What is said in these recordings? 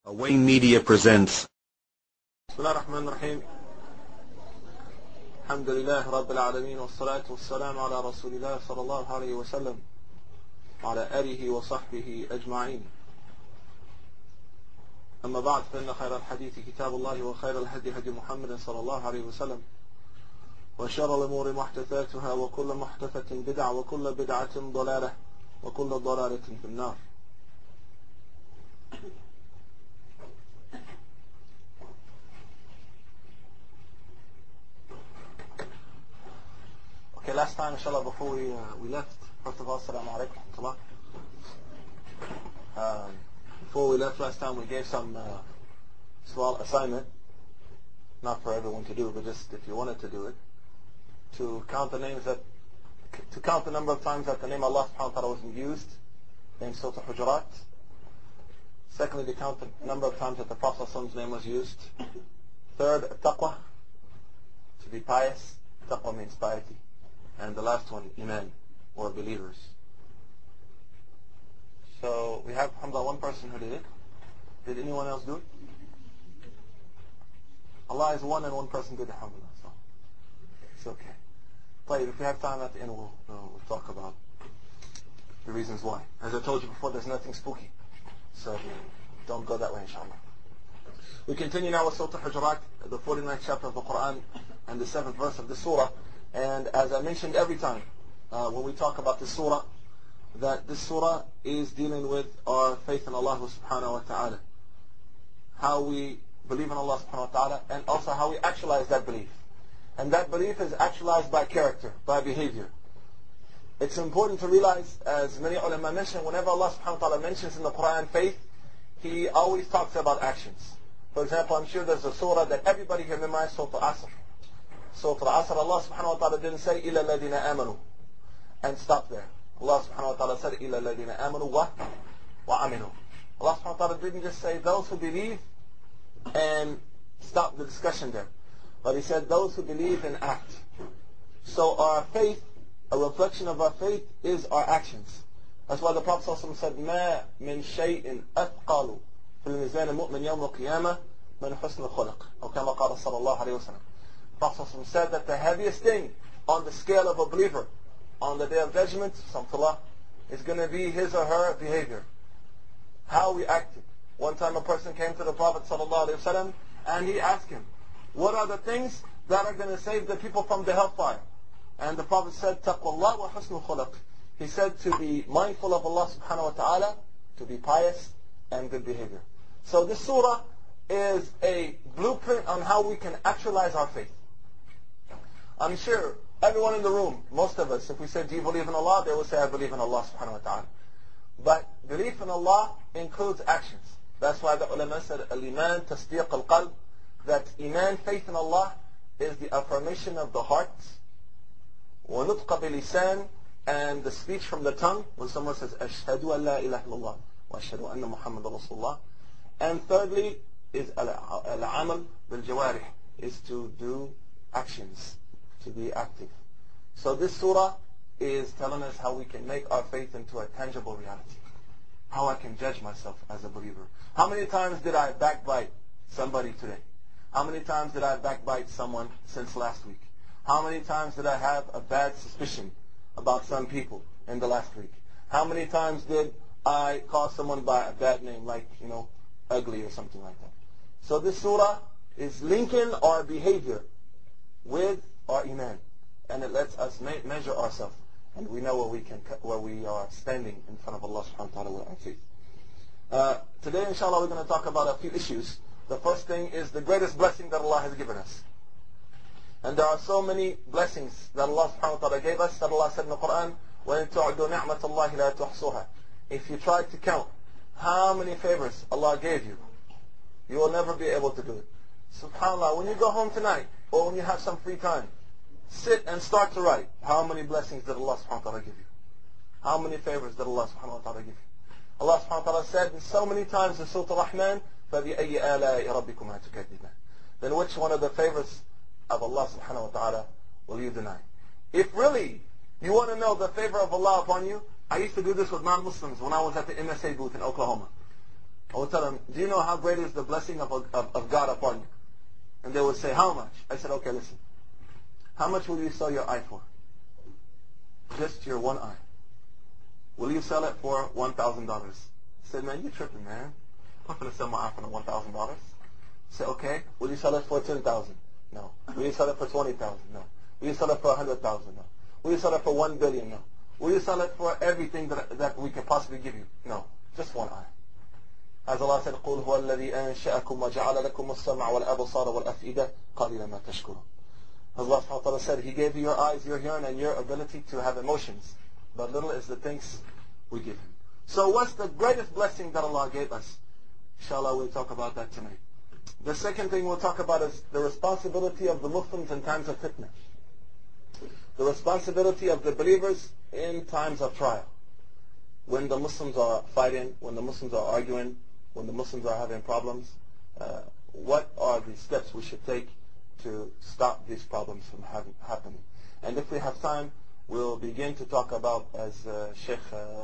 Away Media presents بسم الله الرحمن الرحيم. الحمد لله رب العالمين والصلاة والسلام على رسول الله صلى الله عليه وسلم وعلى آله وصحبه أجمعين. أما بعد، فإن خير الحديث كتاب الله وخير الهدي هدي محمد صلى الله عليه وسلم وشر الأمور محدثاتها وكل محدثة بدعة وكل بدعة ضلالة وكل ضلالة في النار. Okay, last time, inshallah, before we left, first of all, assalamu alaikum wa rahmatullah. Before we left last time, we gave some small assignment, not for everyone to do, but just if you wanted to do it, to count the number of times that the name Allah subhanahu wa ta'ala was used in Surah Al-Hujurat. Secondly, to count the number of times that the Prophet's name was used. Third, taqwa, to be pious. Taqwa means piety. And the last one, iman, or believers. So we have, alhamdulillah, one person who did it. Did anyone else do it? Allah is one and one person did it, alhamdulillah. So it's okay. But if we have time at the end, we'll talk about the reasons why. As I told you before, there's nothing spooky. So don't go that way, inshallah. We continue now with Surah Al-Hujurat, the 49th chapter of the Quran, and the 7th verse of the surah. And as I mentioned every time when we talk about this surah, that this surah is dealing with our faith in Allah subhanahu wa ta'ala. How we believe in Allah subhanahu wa ta'ala, and also how we actualize that belief. And that belief is actualized by character, by behavior. It's important to realize, as many ulama mention, whenever Allah subhanahu wa ta'ala mentions in the Quran faith, He always talks about actions. For example, I'm sure there's a surah that everybody here memorized, Surah Al-Asr. So for Asr, Allah subhanahu wa ta'ala didn't say إِلَّا الَّذِينَ آمَنُوا and stop there. Allah subhanahu wa ta'ala said إِلَّا الَّذِينَ آمَنُوا وَعَمِلُوا. Allah subhanahu wa ta'ala didn't just say those who believe and stop the discussion there. But He said those who believe and act. So our faith, a reflection of our faith, is our actions. That's why the Prophet said مَا مِن شَيْءٍ أَثْقَلُ فِي الْمِيزَانِ مُؤْمِنْ يَوْمَ الْقِيَامَةِ مِنْ حُسْنِ الْخُلُقِ أو كما قال صلى الله عليه وسلم. Prophet said that the heaviest thing on the scale of a believer on the day of judgment, is going to be his or her behavior. How we acted. One time a person came to the Prophet ﷺ and he asked him, what are the things that are going to save the people from the hellfire? And the Prophet said, taqwallah wa husnul khuluq. He said to be mindful of Allah subhanahu wa ta'ala, to be pious and good behavior. So this surah is a blueprint on how we can actualize our faith. I'm sure everyone in the room, most of us, if we say, do you believe in Allah? They will say, I believe in Allah subhanahu wa ta'ala. But belief in Allah includes actions. That's why the ulama said, al-iman tasdiq al-qalb, that iman, faith in Allah, is the affirmation of the heart, wa nutqa bil-lisan, and the speech from the tongue, when someone says, ashhadu an la ilaha illallah, wa ashhadu anna Muhammadan Rasulullah. And thirdly is al-amal bil-jawarih, is to do actions, to be active. So this surah is telling us how we can make our faith into a tangible reality. How I can judge myself as a believer. How many times did I backbite somebody today? How many times did I backbite someone since last week? How many times did I have a bad suspicion about some people in the last week? How many times did I call someone by a bad name, like, ugly or something like that? So this surah is linking our behavior with our iman, and it lets us measure ourselves, and we know where we are standing in front of Allah subhanahu wa ta'ala with our faith. Today, inshallah, we're going to talk about a few issues. The first thing is the greatest blessing that Allah has given us. And there are so many blessings that Allah subhanahu wa ta'ala gave us, that Allah said in the Quran, وَإِن تُعْدُوا نِعْمَةَ اللَّهِ لَا تُحْصُوهَا. If you try to count how many favors Allah gave you, you will never be able to do it. SubhanAllah, when you go home tonight, or when you have some free time, sit and start to write. How many blessings did Allah subhanahu wa ta'ala give you? How many favors did Allah subhanahu wa ta'ala give you? Allah subhanahu wa ta'ala said so many times in Surah Al-Rahman, فَبِأَيِّ آلَاءِ رَبِّكُمَا تُكَذِّبَانِ. Then which one of the favors of Allah subhanahu wa ta'ala will you deny? If really you want to know the favor of Allah upon you, I used to do this with non-Muslims when I was at the MSA booth in Oklahoma. I would tell them, do you know how great is the blessing of God upon you? And they would say, how much? I said, okay, listen. How much will you sell your eye for? Just your one eye. Will you sell it for $1,000? I said, man, you tripping, man. I'm not going to sell my eye for $1,000. I said, okay. Will you sell it for $10,000? No. Will you sell it for $20,000? No. Will you sell it for $100,000? No. Will you sell it for $1 billion? No. Will you sell it for everything that we can possibly give you? No. Just one eye. As Allah said, قُلْ هُوَ الَّذِي أَنشَأَكُمْ وَجَعَلَ لَكُمُ السَّمْعَ وَالْأَبْصَارَ وَالْأَفْئِدَةَ قَلِيلًا مَا تَشْكُرُونَ. Allah subhanahu wa ta'ala said, He gave you your eyes, your hearing, and your ability to have emotions. But little is the things we give Him. So what's the greatest blessing that Allah gave us? Inshallah, we'll talk about that tonight. The second thing we'll talk about is the responsibility of the Muslims in times of fitna. The responsibility of the believers in times of trial. When the Muslims are fighting, when the Muslims are arguing, when the Muslims are having problems, what are the steps we should take to stop these problems from happening? And if we have time, we'll begin to talk about, as Sheikh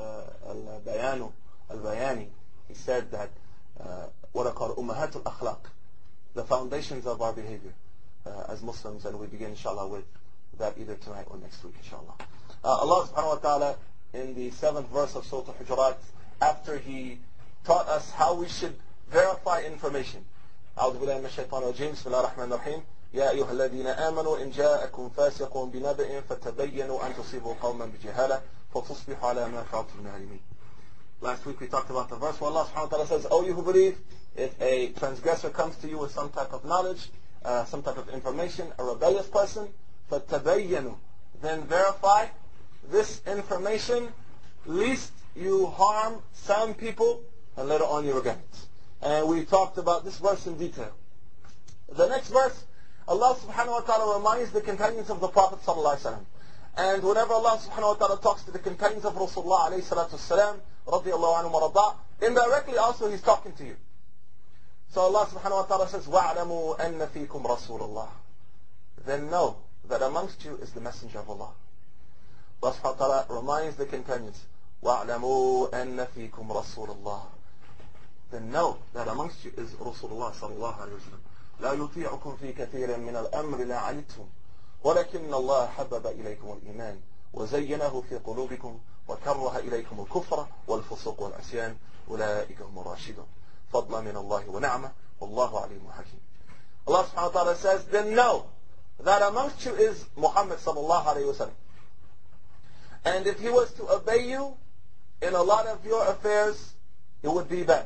Al-Bayani, he said that what are called Ummahat al-Akhlaq, the foundations of our behavior as Muslims, and we begin inshallah with that either tonight or next week inshallah. Allah subhanahu wa ta'ala in the 7th verse of Surah Al-Hujurat, after He taught us how we should verify information. أعوذ بالله من الشيطان الرجيم بسم الله الرحمن الرحيم يا أيها الذين آمنوا إن جاءكم فاسق بنبأ فتبينوا أن تصيبوا قوما بجهالة فتصبحوا على ما فعلتم نادمين. Last week we talked about the verse where Allah subhanahu wa ta'ala says, O you who believe, if a transgressor comes to you with some type of knowledge, some type of information, a rebellious person, فَتَبَيَّنُوا, then verify this information, lest you harm some people, and later on you regret it. And we talked about this verse in detail. The next verse, Allah subhanahu wa ta'ala reminds the companions of the Prophet sallallahu alaihi wasallam. And whenever Allah subhanahu wa ta'ala talks to the companions of Rasulullah alayhi salatu wasalam, radiyallahu anhu wa rada, indirectly also He's talking to you. So Allah subhanahu wa ta'ala says, وَاعْلَمُوا أَنَّ فِيكُمْ رَسُولَ اللَّهِ. Then know that amongst you is the Messenger of Allah. Allah subhanahu wa ta'ala reminds the companions, وَاعْلَمُوا أَنَّ فِيكُمْ رَسُولَ اللَّهِ. Then know that amongst you is Rasulullah sallallahu alayhi wa sallam. لا يطيعكم في كثير من الأمر لعنتم ولكن الله حبب إليكم الإيمان وزينه في قلوبكم وكره إليكم الكفر والفسوق والعصيان أولئك هم الراشدون فضلا من الله ونعمة والله عليم حكيم. Allah subhanahu wa ta'ala says, then know that amongst you is Muhammad sallallahu alayhi wa sallam. And if he was to obey you in a lot of your affairs, it would be bad.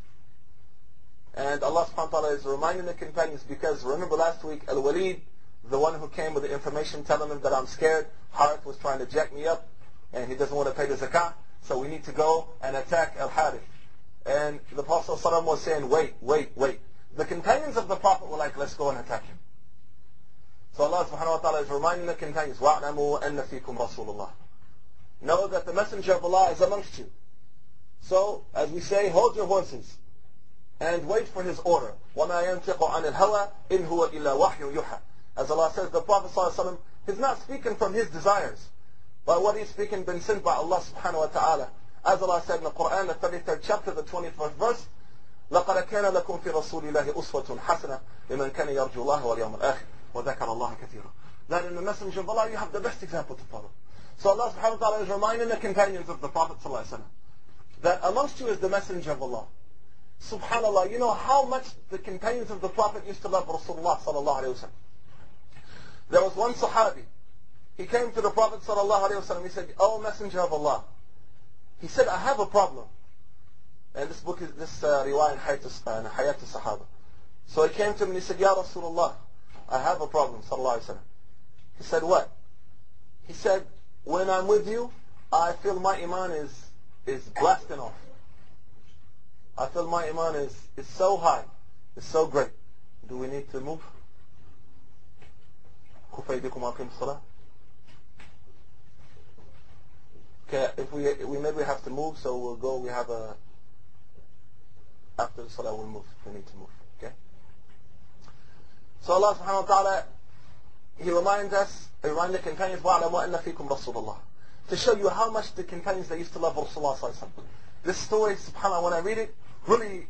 And Allah subhanahu wa ta'ala is reminding the companions, because remember last week, Al-Walid, the one who came with the information telling them that I'm scared, Harith was trying to jack me up, and he doesn't want to pay the zakah, so we need to go and attack Al-Harith. And the Prophet ﷺ was saying, wait. The companions of the Prophet were like, let's go and attack him. So Allah subhanahu wa ta'ala is reminding the companions, وَاعْلَمُوا أَنَّ فِيكُمْ رَسُولُ اللَّهِ. Know that the Messenger of Allah is amongst you. So, as we say, hold your horses and wait for his order. وَمَا يَنْتِقُ عَنِ الْهَوَىٰ إِنْ هُوَ إِلَّا وَحْيٌ يُوحَىٰ. As Allah says, the Prophet ﷺ, he's not speaking from his desires, but what he's speaking been sent by Allah subhanahu wa ta'ala. As Allah said in the Quran, the 33rd chapter, the 21st verse, لَقَدْ كَانَ لَكُمْ فِي رَسُولِ اللَّهِ أُسْوَةٌ حَسَنَةٌ لِمَنْ كَانَ يَرْجُو اللَّهَ وَالْيَوْمَ الْآخِرَ وَذَكَرَ اللَّهَ كَثِيرًا. That in the Messenger of Allah you have the best example to follow. So Allah subhanahu wa ta'ala is reminding the companions of the Prophet sallallahu alaihi wasallam that amongst you is the Messenger of Allah. Subhanallah, you know how much the companions of the Prophet used to love Rasulullah sallallahu alayhi wa sallam. There was one Sahabi. He came to the Prophet sallallahu alayhi wa sallam. He said, "Oh Messenger of Allah." He said, "I have a problem." And this book is riwayah in Hayat al-Sahaba. So he came to him and he said, "Ya Rasulullah, I have a problem." Sallallahu alayhi wa sallam. He said, "What?" He said, "When I'm with you, I feel my iman is blasting off. I feel my iman is so high, it's so great." Do we need to move? Okay, if we maybe have to move, so we'll go. We have after the salah we'll move if we need to move. Okay. So Allah subhanahu wa ta'ala, He reminds the companions, وَاعْلَمُوا أَنَّ فِيكُمْ رَسُولَ اللَّهِ, to show you how much the companions they used to love Rasulullah sallallahu alaihi wasallam. This story, subhanAllah, when I read it, really,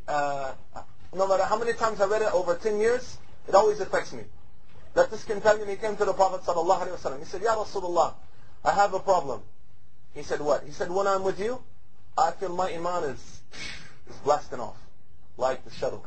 no matter how many times I read it over 10 years, it always affects me. That this companion, he came to the Prophet ﷺ. He said, Ya Rasulullah, I have a problem. He said, what? He said, when I'm with you, I feel my iman is blasting off, like the shuttle.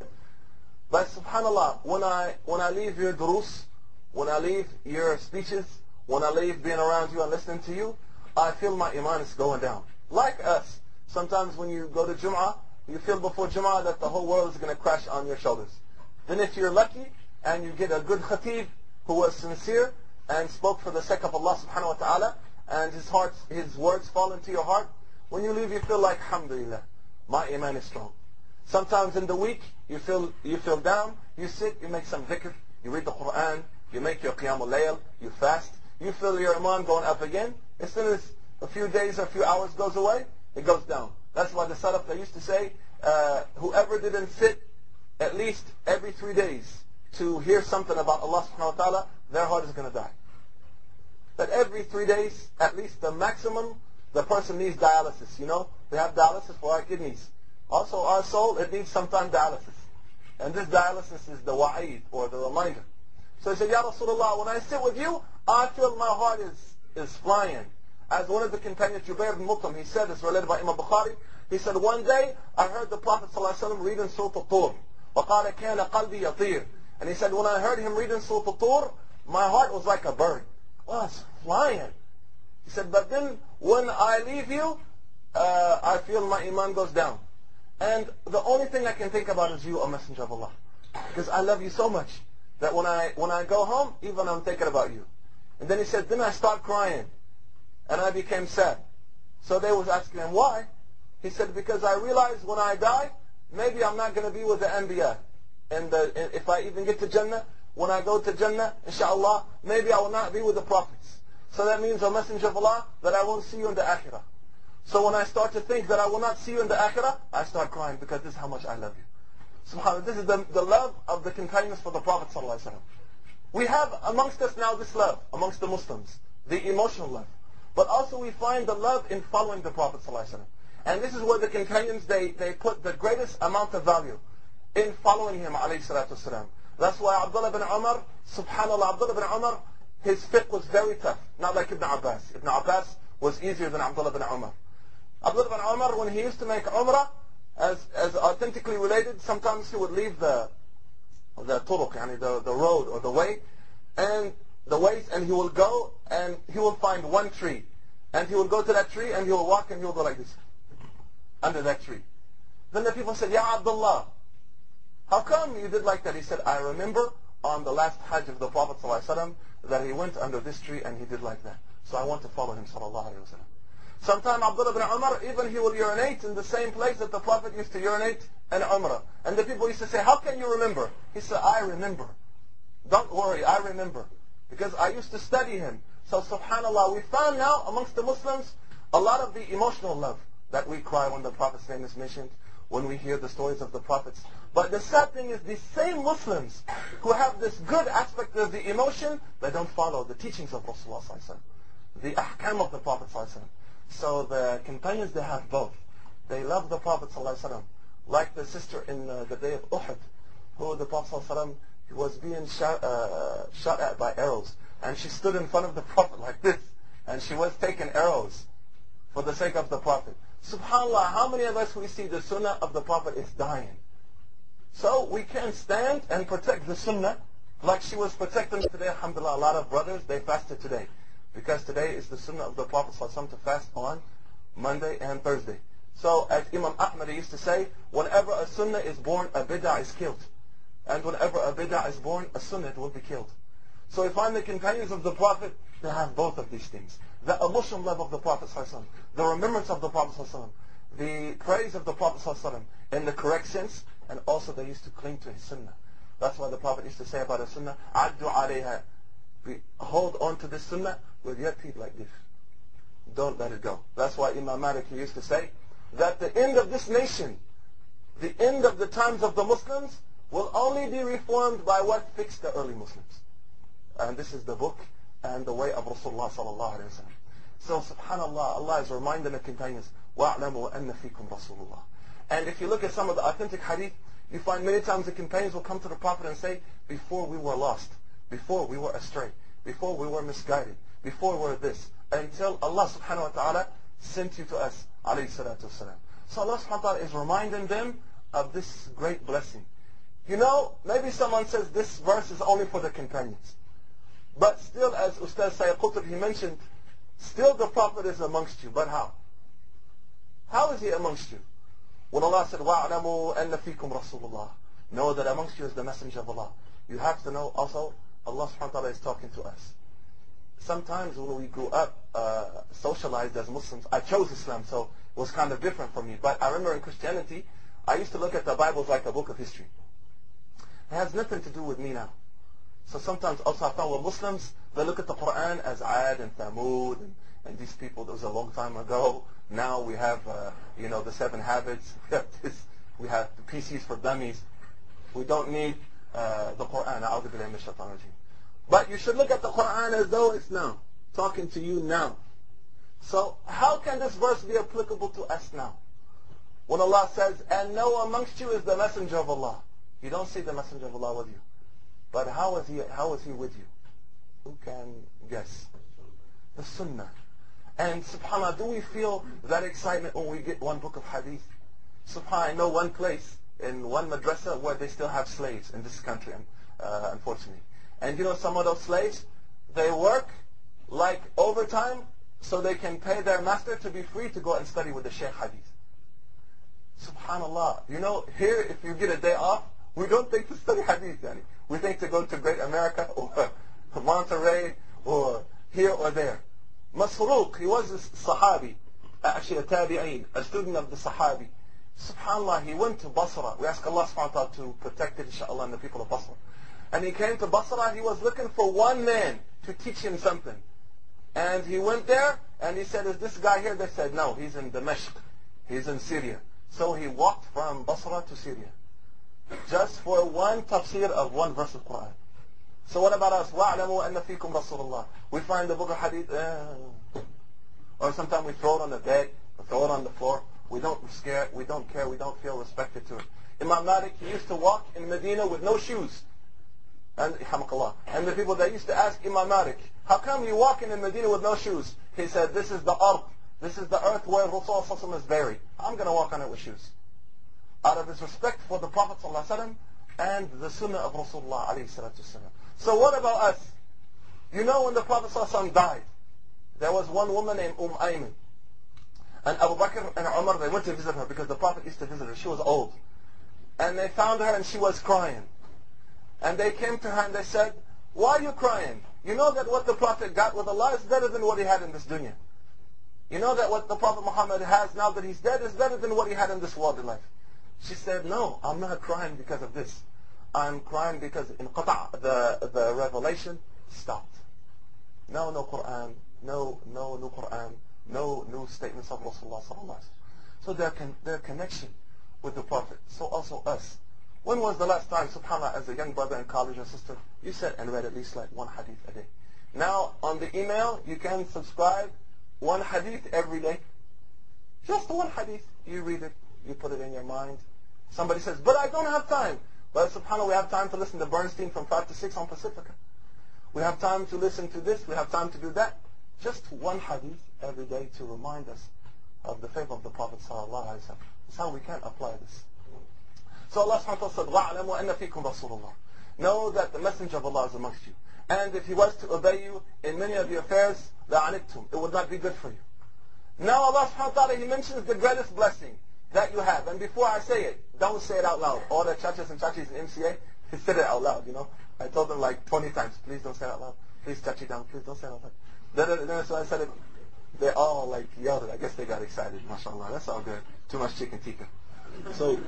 But subhanallah, when I leave your durus, when I leave your speeches, when I leave being around you and listening to you, I feel my iman is going down. Like us, sometimes when you go to Jum'ah, you feel before Jum'ah that the whole world is going to crash on your shoulders. Then if you're lucky and you get a good khatib who was sincere and spoke for the sake of Allah subhanahu wa ta'ala, and his words fall into your heart, when you leave you feel like, alhamdulillah, my iman is strong. Sometimes in the week you feel down, you sit, you make some dhikr, you read the Quran, you make your qiyamul layl, you fast, you feel your iman going up again. As soon as a few days or a few hours goes away, it goes down. That's why the Salaf, they used to say, whoever didn't sit at least every 3 days to hear something about Allah subhanahu wa ta'ala, their heart is going to die. That every 3 days, at least the maximum, the person needs dialysis. You know, they have dialysis for our kidneys. Also our soul, it needs sometimes dialysis. And this dialysis is the wa'id, or the reminder. So he said, Ya Rasulullah, when I sit with you, I feel my heart is flying. As one of the companions, Jubair bin Mut'im, he said, it's related by Imam Bukhari, he said, one day I heard the Prophet ﷺ reading Surah Al-Tur. وَقَالَ كَانَ قَلْبِي يَطِيرُ. And he said, when I heard him reading Surah Al-Tur, my heart was like a bird. Well, it's flying. He said, but then when I leave you, I feel my iman goes down. And the only thing I can think about is you, O Messenger of Allah. Because I love you so much that when I go home, even I'm thinking about you. And then he said, then I start crying. And I became sad. So they was asking him, why? He said, because I realized when I die, maybe I'm not going to be with the Anbiya. And if I even get to Jannah, when I go to Jannah, inshallah, maybe I will not be with the prophets. So that means, O Messenger of Allah, that I won't see you in the Akhirah. So when I start to think that I will not see you in the Akhirah, I start crying because this is how much I love you. SubhanAllah, this is the love of the companions for the Prophet ﷺ. We have amongst us now this love, amongst the Muslims, the emotional love. But also we find the love in following the Prophet ﷺ. And this is where the companions, they put the greatest amount of value in following him, alayhi salatu wasalam. That's why Abdullah bin Umar, subhanAllah, Abdullah bin Umar, his fiqh was very tough. Not like Ibn Abbas. Ibn Abbas was easier than Abdullah bin Umar. Abdullah bin Umar, when he used to make Umrah, as authentically related, sometimes he would leave the turuq, the road or the way, and the ways, and he will go and he will find one tree. And he will go to that tree and he will walk and he will go like this, under that tree. Then the people said, Ya Abdullah, how come you did like that? He said, I remember on the last Hajj of the Prophet ﷺ that he went under this tree and he did like that. So I want to follow him sallallahu alayhi wa sallam. Sometime Abdullah bin Umar, even he will urinate in the same place that the Prophet used to urinate in Umrah. And the people used to say, how can you remember? He said, I remember. Don't worry, I remember. Because I used to study him. So subhanAllah, we found now amongst the Muslims a lot of the emotional love that we cry when the Prophet's name is mentioned, when we hear the stories of the Prophets. But the sad thing is, these same Muslims who have this good aspect of the emotion, they don't follow the teachings of Rasulullah ﷺ, the ahkam of the Prophet ﷺ. So the companions, they have both. They love the Prophet ﷺ, like the sister in the day of Uhud, who the Prophet ﷺ was being shot at by arrows. And she stood in front of the Prophet like this. And she was taking arrows for the sake of the Prophet. SubhanAllah, how many of us we see the sunnah of the Prophet is dying? So we can stand and protect the sunnah like she was protecting today. Alhamdulillah, a lot of brothers, they fasted today. Because today is the sunnah of the Prophet ﷺ to fast on Monday and Thursday. So as Imam Ahmad used to say, whenever a sunnah is born, a bid'ah is killed. And whenever a bid'ah is born, a sunnah will be killed. So we find the companions of the Prophet, they have both of these things. The emotional love of the Prophet ﷺ, the remembrance of the Prophet ﷺ, the praise of the Prophet ﷺ in the correct sense, and also they used to cling to his sunnah. That's why the Prophet used to say about his sunnah, عَدُّ عَلَيْهَا, hold on to this sunnah with your teeth like this. Don't let it go. That's why Imam Malik used to say that the end of this nation, the end of the times of the Muslims, will only be reformed by what fixed the early Muslims. And this is the book and the way of Rasulullah sallallahu alayhi wa sallam. So subhanallah, Allah is reminding the companions, وَأَعْلَمُوا أَنَّ فِيكُمْ رَسُولُ اللَّهِ. And if you look at some of the authentic hadith, you find many times the companions will come to the Prophet and say, before we were lost, before we were astray, before we were misguided, before we were this, until Allah subhanahu wa ta'ala sent you to us, alayhi salatu wasalam. So Allah subhanahu wa ta'ala is reminding them of this great blessing. You know, maybe someone says this verse is only for the companions. But still, as Ustaz Sayyid Qutb, he mentioned, still the Prophet is amongst you. But how? How is he amongst you? When Allah said, وَاعْلَمُوا أَنَّ فِيكُمْ رَسُولُ اللَّهِ, know that amongst you is the messenger of Allah. You have to know also, Allah subhanahu wa ta'ala is talking to us. Sometimes when we grew up, socialized as Muslims, I chose Islam, so it was kind of different for me. But I remember in Christianity, I used to look at the Bible like a book of history. It has nothing to do with me now. So sometimes also I found with Muslims, they look at the Quran as Ad and Thamud and these people, that was a long time ago. Now we have, the 7 habits. We have the PCs for dummies. We don't need the Quran. A'udhu billahi minash shaitanir rajeem. But you should look at the Quran as though it's now, talking to you now. So how can this verse be applicable to us now? When Allah says, and know amongst you is the messenger of Allah. You don't see the messenger of Allah with you. But how is he with you? Who can guess? The Sunnah. And subhanAllah, do we feel that excitement when we get one book of hadith? SubhanAllah, I know one place in one madrasa where they still have slaves in this country, unfortunately. And you know, some of those slaves, they work like overtime so they can pay their master to be free to go and study with the Shaykh hadith. SubhanAllah, you know, here if you get a day off, we don't think to study hadith, yani. We think to go to Great America or Monterey or here or there. Masruq, he was a Sahabi, actually a Tabi'een, a student of the Sahabi. SubhanAllah, he went to Basra. We ask Allah subhanahu wa ta'ala to protect it, inshaAllah, and the people of Basra. And he came to Basra, he was looking for one man to teach him something. And he went there, and he said, is this guy here? They said, no, he's in Damascus. He's in Syria. So he walked from Basra to Syria, just for one tafsir of one verse of Quran. So what about us? وَاعْلَمُوا أَنَّ فِيكُمْ رَسُولُ اللَّهِ. We find the book of hadith, or sometimes we throw it on the bed, or throw it on the floor. We don't care, we don't feel respected to it. Imam Malik, he used to walk in Medina with no shoes. And the people that used to ask Imam Malik, how come you walking in Medina with no shoes? He said, this is the ard, this is the earth where Rasulullah is buried. I'm going to walk on it with shoes. Out of his respect for the Prophet ﷺ and the Sunnah of Rasulullah ﷺ. So what about us? You know, when the Prophet ﷺ died, there was one woman named Ayman. And Abu Bakr and Umar, they went to visit her because the Prophet used to visit her. She was old. And they found her and she was crying. And they came to her and they said, why are you crying? You know that what the Prophet got with Allah is better than what he had in this dunya. You know that what the Prophet Muhammad has now that he's dead is better than what he had in this worldly life. She said, no, I'm not crying because of this. I'm crying because the revelation stopped. No Quran, no new Quran, no new statements of Rasulullah sallallahu alaihi wasallam. So their connection with the Prophet. So also us. When was the last time, subhanAllah, as a young brother in college or sister, you sat and read at least like one hadith a day? Now on the email, you can subscribe one hadith every day. Just one hadith. You read it, you put it in your mind. Somebody says, but I don't have time. But subhanAllah, we have time to listen to Bernstein from 5 to 6 on Pacifica. We have time to listen to this. We have time to do that. Just one hadith every day to remind us of the faith of the Prophet sallallahu alaihi wasallam. That's how we can apply this. So Allah subhanahu wa ta'ala said, وَاعْلَمُوا أَنَّ فِيكُمْ رَسُولُ اللَّهِ. Know that the messenger of Allah is amongst you. And if he was to obey you in many of your affairs, لَعَنِتْتُمْ, it would not be good for you. Now Allah subhanahu wa ta'ala, he mentions the greatest blessing that you have. And before I say it, don't say it out loud. All the chachas and chachis in MCA, they said it out loud, you know. I told them like 20 times, please don't say it out loud. Please touch it down, please don't say it out loud. Then so I said it, they all like yelled it. I guess they got excited, mashallah. That's all good. Too much chicken tikka. So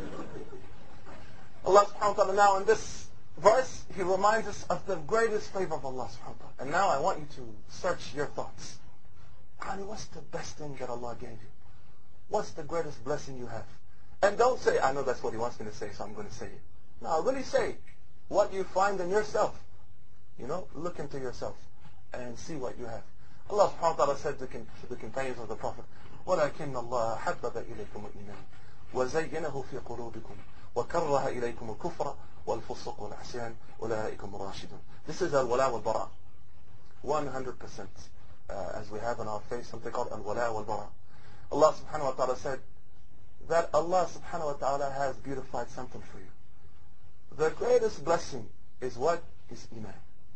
Allah subhanahu wa ta'ala now in this verse, he reminds us of the greatest favor of Allah subhanahu wa ta'ala. And now I want you to search your thoughts. Ali, what's the best thing that Allah gave you? What's the greatest blessing you have? And don't say, I know that's what he wants me to say, so I'm going to say it. No, really say what you find in yourself. You know, look into yourself and see what you have. Allah subhanahu wa ta'ala said to the companions of the Prophet, وَلَكِنَّ اللَّهَ حَبَّبَ إِلَيْكُمُ الْإِيمَانِ وزينه في قلوبكم وكره إليكم الكفر والفسوق والعصيان أولئك هم الراشدون. This is al-wala wal-bara. 100%. As we have on our face something called al-wala wal-bara. Allah subhanahu wa ta'ala said that Allah subhanahu wa ta'ala has beautified something for you. The greatest blessing is what? Is iman.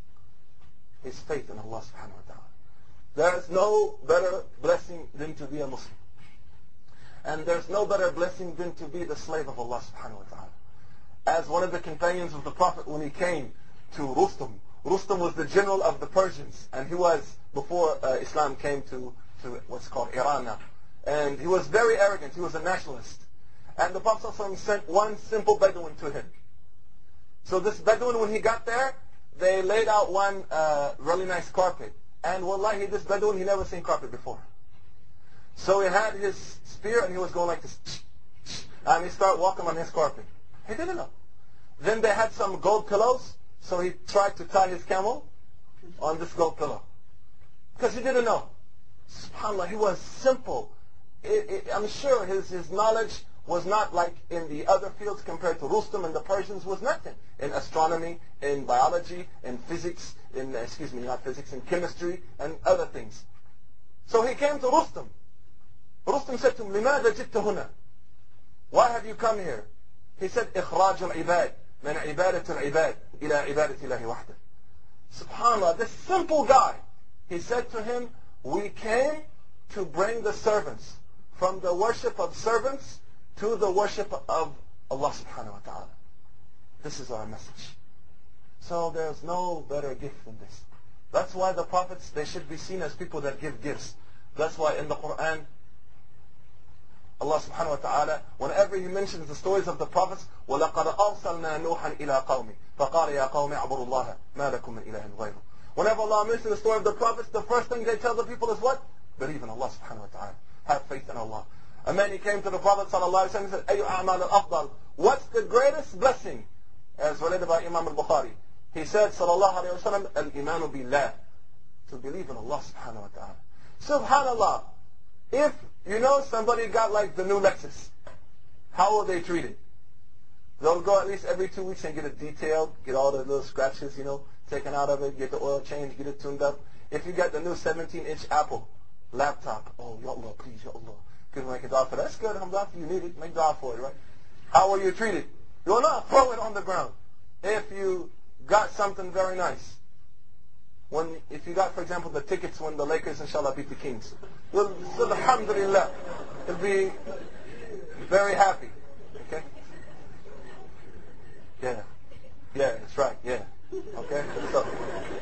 Is faith in Allah subhanahu wa ta'ala. There is no better blessing than to be a Muslim. And there's no better blessing than to be the slave of Allah subhanahu wa ta'ala. As one of the companions of the Prophet, when he came to Rustum was the general of the Persians, and he was, before Islam came to what's called Iran now. And he was very arrogant, he was a nationalist. And the Prophet ﷺ sent one simple Bedouin to him. So this Bedouin, when he got there, they laid out one really nice carpet. And wallahi, this Bedouin, he never seen carpet before. So he had his spear and he was going like this. And he started walking on his carpet. He didn't know. Then they had some gold pillows. So he tried to tie his camel on this gold pillow. Because he didn't know. SubhanAllah, he was simple. I'm sure his knowledge was not like in the other fields compared to Rustum and the Persians was nothing. In astronomy, in biology, in physics, in chemistry and other things. So he came to Rustum. Rustum said to him, لماذا جئت هنا? Why have you come here? He said, إخراج العباد من عبادة العباد إلى عبادة الله وحده. SubhanAllah, this simple guy, he said to him, we came to bring the servants from the worship of servants to the worship of Allah subhanahu wa ta'ala. This is our message. So there's no better gift than this. That's why the prophets, they should be seen as people that give gifts. That's why in the Quran, Allah subhanahu wa ta'ala, whenever He mentions the stories of the prophets, وَلَقَدْ أَرْسَلْنَا نُوحًا إِلَىٰ قَوْمِ فَقَالَ يَا قَوْمِ اعْبُدُوا اللَّهَ مَا لَكُم مِّنْ إِلَٰهٍ غَيْرُهُ. Whenever Allah mentions the story of the prophets, the first thing they tell the people is what? Believe in Allah subhanahu wa ta'ala. Have faith in Allah. And then he came to the Prophet sallallahu alaihi wasallam and said, أَيُّ أَعْمَالِ الْأَفْضَلِ? What's the greatest blessing? As related by Imam al-Bukhari. He said, sallallahu alaihi wasallam, al-imanu billah. To believe in Allah subhanahu wa ta'ala. Subhanallah. If you know somebody got like the new Lexus, how will they treat it? They'll go at least every 2 weeks and get it detailed, get all the little scratches, taken out of it, get the oil changed, get it tuned up. If you got the new 17-inch Apple laptop, oh, Ya Allah, please, Ya Allah. Can make a dua for that? That's good, alhamdulillah, you need it, make dua for it, right? How will you treat it? You will not throw it on the ground. If you got something very nice, if you got, for example, the tickets when the Lakers, inshallah, beat the Kings, well, so alhamdulillah, you'll be very happy, okay? Yeah, that's right, yeah, okay? So, it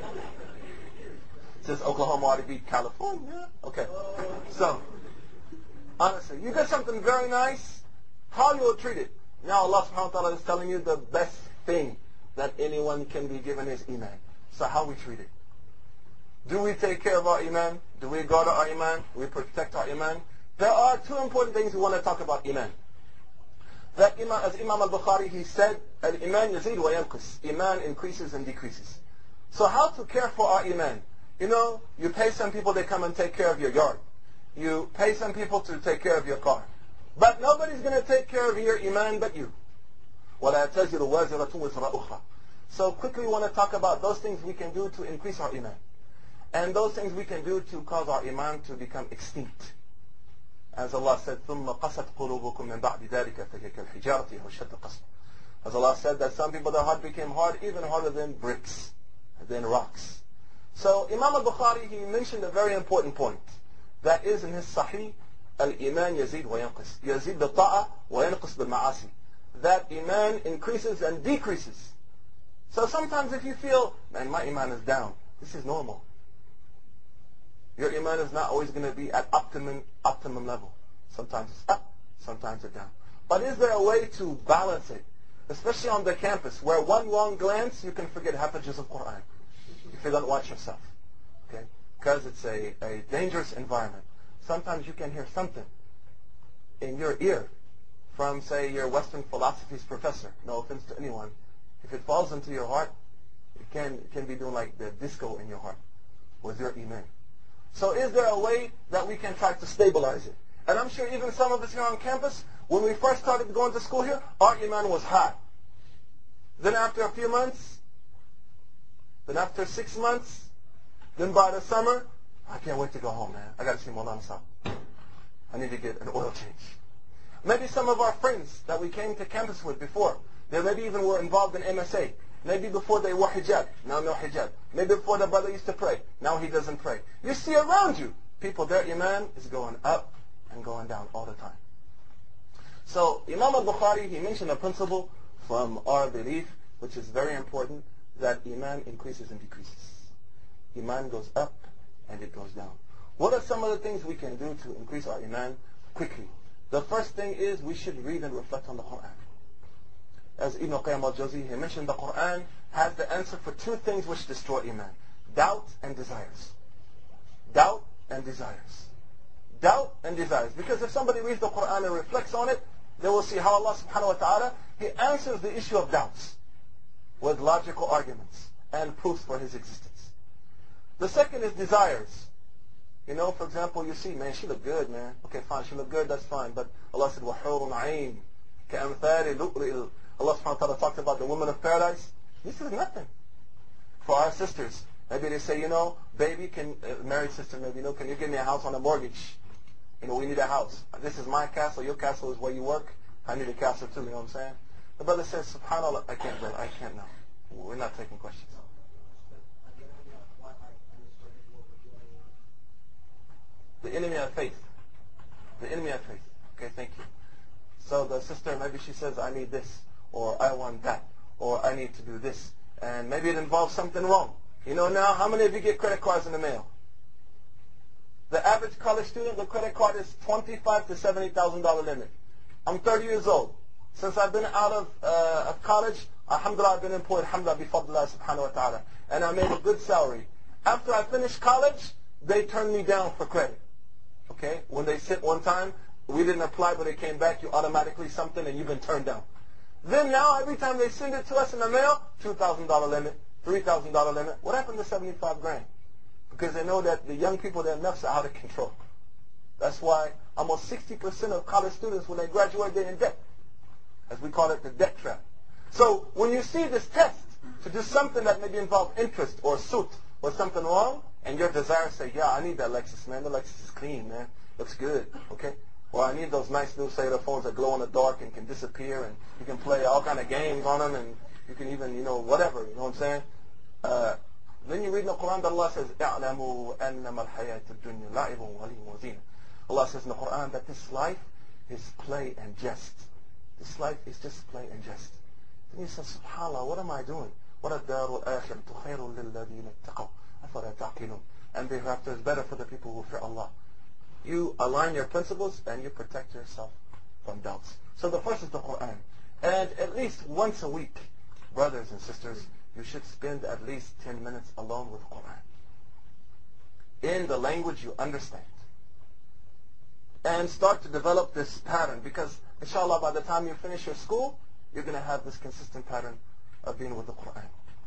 says Oklahoma ought to beat California, okay? So, honestly, you get something very nice, how you will treat it. Now Allah subhanahu wa ta'ala is telling you the best thing that anyone can be given is iman. So how we treat it. Do we take care of our iman? Do we guard our iman? Do we protect our iman? There are two important things we want to talk about iman. That iman, as Imam al-Bukhari, he said, al-iman yazid wa yanqus. Iman increases and decreases. So how to care for our iman? You pay some people, they come and take care of your yard. You pay some people to take care of your car. But nobody's going to take care of your iman but you. وَلَا تَزِرُ وَازِرَةٌ وِزْرَ أُخْرَى. So quickly we want to talk about those things we can do to increase our iman. And those things we can do to cause our iman to become extinct. As Allah said, ثُمَّ قَسَتْ قُلُوبُكُم مِّن بَعْدِ ذَلِكَ فَهِيَ كَالْحِجَارَةِ أَوْ أَشَدُّ قَسْوَةً. As Allah said that some people, their heart became hard, even harder than bricks, than rocks. So Imam al-Bukhari, he mentioned a very important point. That is in his Sahih, al-iman yazid wa yanqus. Yazid bil-ta'a wa yanqus bil-ma'asi. That iman increases and decreases. So sometimes if you feel, man, my iman is down, this is normal. Your iman is not always going to be at optimum level. Sometimes it's up, sometimes it's down. But is there a way to balance it? Especially on the campus, where one wrong glance, you can forget half a juz of Quran. If you don't watch yourself. Okay? Because it's a dangerous environment. Sometimes you can hear something in your ear from, say, your Western philosophy's professor. No offense to anyone. If it falls into your heart, it can be doing like the disco in your heart with your iman. So is there a way that we can try to stabilize it? And I'm sure even some of us here on campus, when we first started going to school here, our iman was high. Then after a few months, then after 6 months, then by the summer, I can't wait to go home, man. I got to see Maulana Sahib. I need to get an oil change. Maybe some of our friends that we came to campus with before, they maybe even were involved in MSA. Maybe before they wore hijab, now no hijab. Maybe before the brother used to pray, now he doesn't pray. You see around you, people, their iman is going up and going down all the time. So Imam al-Bukhari, he mentioned a principle from our belief, which is very important, that iman increases and decreases. Iman goes up and it goes down. What are some of the things we can do to increase our iman quickly? The first thing is we should read and reflect on the Quran. As Ibn Qayyim al-Jawzi, he mentioned the Quran has the answer for two things which destroy iman. Doubt and desires. Doubt and desires. Doubt and desires. Because if somebody reads the Quran and reflects on it, they will see how Allah subhanahu wa ta'ala, He answers the issue of doubts with logical arguments and proofs for His existence. The second is desires. You know, for example, you see, man, she look good, man. Okay, fine, she look good, that's fine. But Allah said, وَحُورٌ عَيْنٌ كَأَمْثَالِ لُؤْلُؤِ. Allah subhanahu wa ta'ala talked about the women of paradise. This is nothing. For our sisters, maybe they say, you know, baby, married sister, maybe, you know, can you give me a house on a mortgage? You know, we need a house. This is my castle, your castle is where you work. I need a castle too, you know what I'm saying? The brother says, subhanAllah, I can't, brother, I can't now. We're not taking questions. The enemy of faith. The enemy of faith. Okay, thank you. So the sister, maybe she says, I need this, or I want that, or I need to do this. And maybe it involves something wrong. You know now, how many of you get credit cards in the mail? The average college student, the credit card is $25,000 to $70,000 limit. I'm 30 years old. Since I've been out of college, alhamdulillah, I've been employed, alhamdulillah, bifadlillah subhanahu wa ta'ala. And I made a good salary. After I finished college, they turned me down for credit. Okay? When they sent one time, we didn't apply, but it came back, you automatically something, and you've been turned down. Then now, every time they send it to us in the mail, $2,000 limit, $3,000 limit. What happened to 75 grand? Because they know that the young people, their nafs are out of control. That's why almost 60% of college students, when they graduate, they're in debt. As we call it, the debt trap. So when you see this test to do something that maybe involve interest or suit or something wrong, and your desire say, yeah, I need that Lexus, man. The Lexus is clean, man. Looks good, okay? Or I need those nice new cellular phones that glow in the dark and can disappear, and you can play all kind of games on them, and you can even, you know, whatever, you know what I'm saying? Then you read in the Quran that Allah says, اعلموا أنما الحياة الدنيا لعب ولهو وزينة. Allah says in the Quran that this life is play and jest. This life is just play and jest. Then you say, subhanAllah, what am I doing? وَلَلدَّارُ الْآخِرَةُ خَيْرٌ لِلَّذِينَ اتَّقَوْا أَفَلَا تَعْقِلُونَ. And the hereafter is better for the people who fear Allah. You align your principles and you protect yourself from doubts. So the first is the Quran. And at least once a week, brothers and sisters, you should spend at least 10 minutes alone with Quran. In the language you understand. And start to develop this pattern, because inshallah by the time you finish your school, you're going to have this consistent pattern of being with the Quran.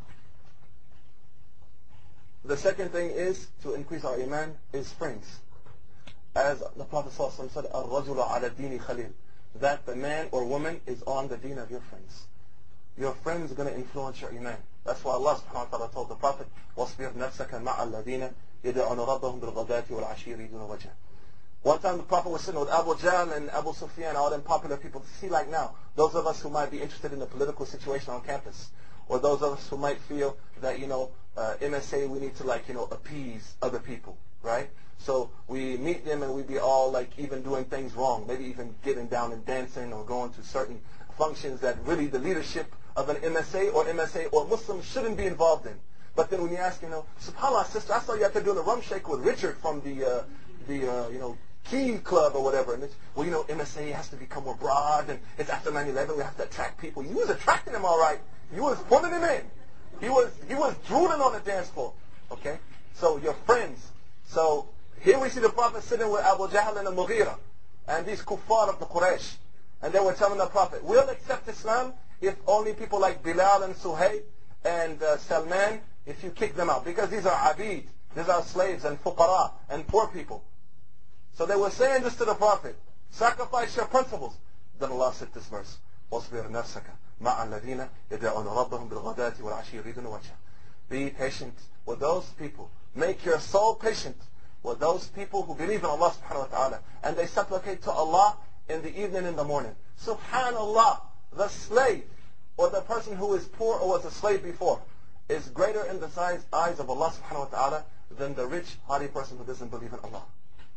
The second thing is to increase our iman is friends. As the Prophet ﷺ said, الرَّجُلُ عَلَى الدِّينِ خَلِيلٌ, that the man or woman is on the deen of your friends. Your friends are going to influence your iman. That's why Allah subhanahu wa ta'ala told the Prophet, وَاصْبِرْ نَفْسَكَ مَعَ الَّذِينَ يَدْعُونَ رَبَّهُمْ بِالْغَدَاةِ وَالْعَشِيِّ يُرِيدُونَ وَجْهَهُ. One time the Prophet was sitting with Abu Jahl and Abu Sufyan, all them popular people. See, like now, those of us who might be interested in the political situation on campus, or those of us who might feel that, you know, MSA, we need to, like, you know, appease other people, right? So we meet them and we be all, like, even doing things wrong, maybe even getting down and dancing or going to certain functions that really the leadership of an MSA or Muslims shouldn't be involved in. But then when you ask, you know, subhanAllah, sister, I saw you out there doing a rum shake with Richard from the you know, Key Club or whatever. And it's, well, you know, MSA has to become more broad, and it's after 9/11, we have to attract people. You was attracting them all right. You was pulling them in. He was drooling on the dance floor. Okay? So your friends. So here we see the Prophet sitting with Abu Jahl and Al-Mughira and these kuffar of the Quraysh. And they were telling the Prophet, we'll accept Islam if only people like Bilal and Suhaib and Salman, if you kick them out. Because these are abid. These are slaves and fuqara and poor people. So they were saying this to the Prophet, sacrifice your principles. Then Allah said this verse, وَاصْبِرْ نَفْسَكَ مَعَ الَّذِينَ يَدْعُونَ رَبَّهُمْ بِالْغَدَاةِ وَالْعَشِيِّ يُرِيدُونَ وَجْهَهُ. Be patient with those people. Make your soul patient with those people who believe in Allah subhanahu wa ta'ala. And they supplicate to Allah in the evening and in the morning. Subhanallah, the slave, or the person who is poor or was a slave before, is greater in the eyes of Allah subhanahu wa ta'ala than the rich, haughty person who doesn't believe in Allah.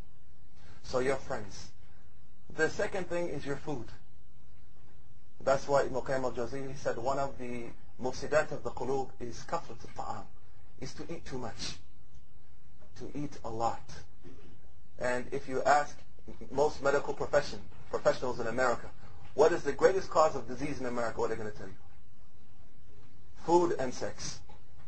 So your friends. The second thing is your food. That's why Ibn Qayyim al-Jawziyya said one of the mufsidat of the qulub is kafrat al-ta'am, is to eat too much, to eat a lot. And if you ask most medical professionals in America, what is the greatest cause of disease in America, what are they going to tell you? Food and sex.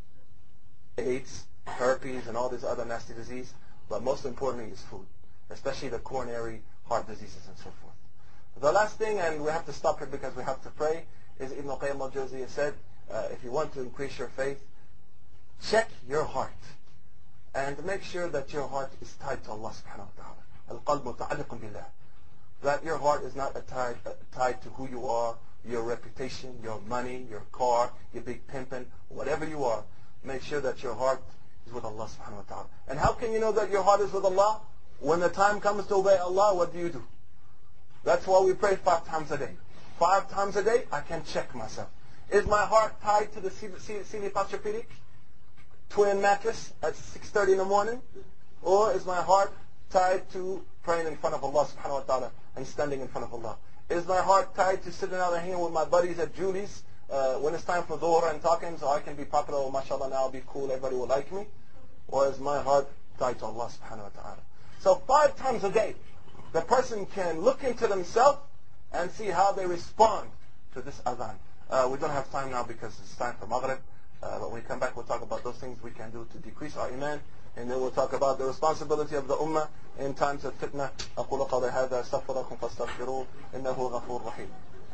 AIDS, herpes, and all this other nasty disease. But most importantly is food, especially the coronary heart diseases and so forth. The last thing, and we have to stop here because we have to pray, is Ibn Qayyim al-Jawziyya said, if you want to increase your faith, check your heart and make sure that your heart is tied to Allah subhanahu wa ta'ala. Al-qalb muta'alliqun billah. That your heart is not tied to who you are, your reputation, your money, your car, your big pimpin', whatever you are. Make sure that your heart is with Allah subhanahu wa ta'ala. And how can you know that your heart is with Allah? When the time comes to obey Allah, what do? That's why we pray 5 times a day. 5 times a day, I can check myself. Is my heart tied to the Sidi Posturepedic twin mattress at 6:30 in the morning? Or is my heart tied to praying in front of Allah subhanahu wa ta'ala and standing in front of Allah? Is my heart tied to sitting out and hanging with my buddies at Julie's when it's time for dhuhr and talking so I can be popular, oh mashallah, now I'll be cool, everybody will like me? Or is my heart tied to Allah subhanahu wa ta'ala? So 5 times a day, the person can look into themselves and see how they respond to this adhan. We don't have time now because it's time for Maghrib. But when we come back, we'll talk about those things we can do to decrease our iman. And then we'll talk about the responsibility of the ummah in times of fitna. أقول قولي هذا أستغفركم فاستغفروه إنه غفور رحيم.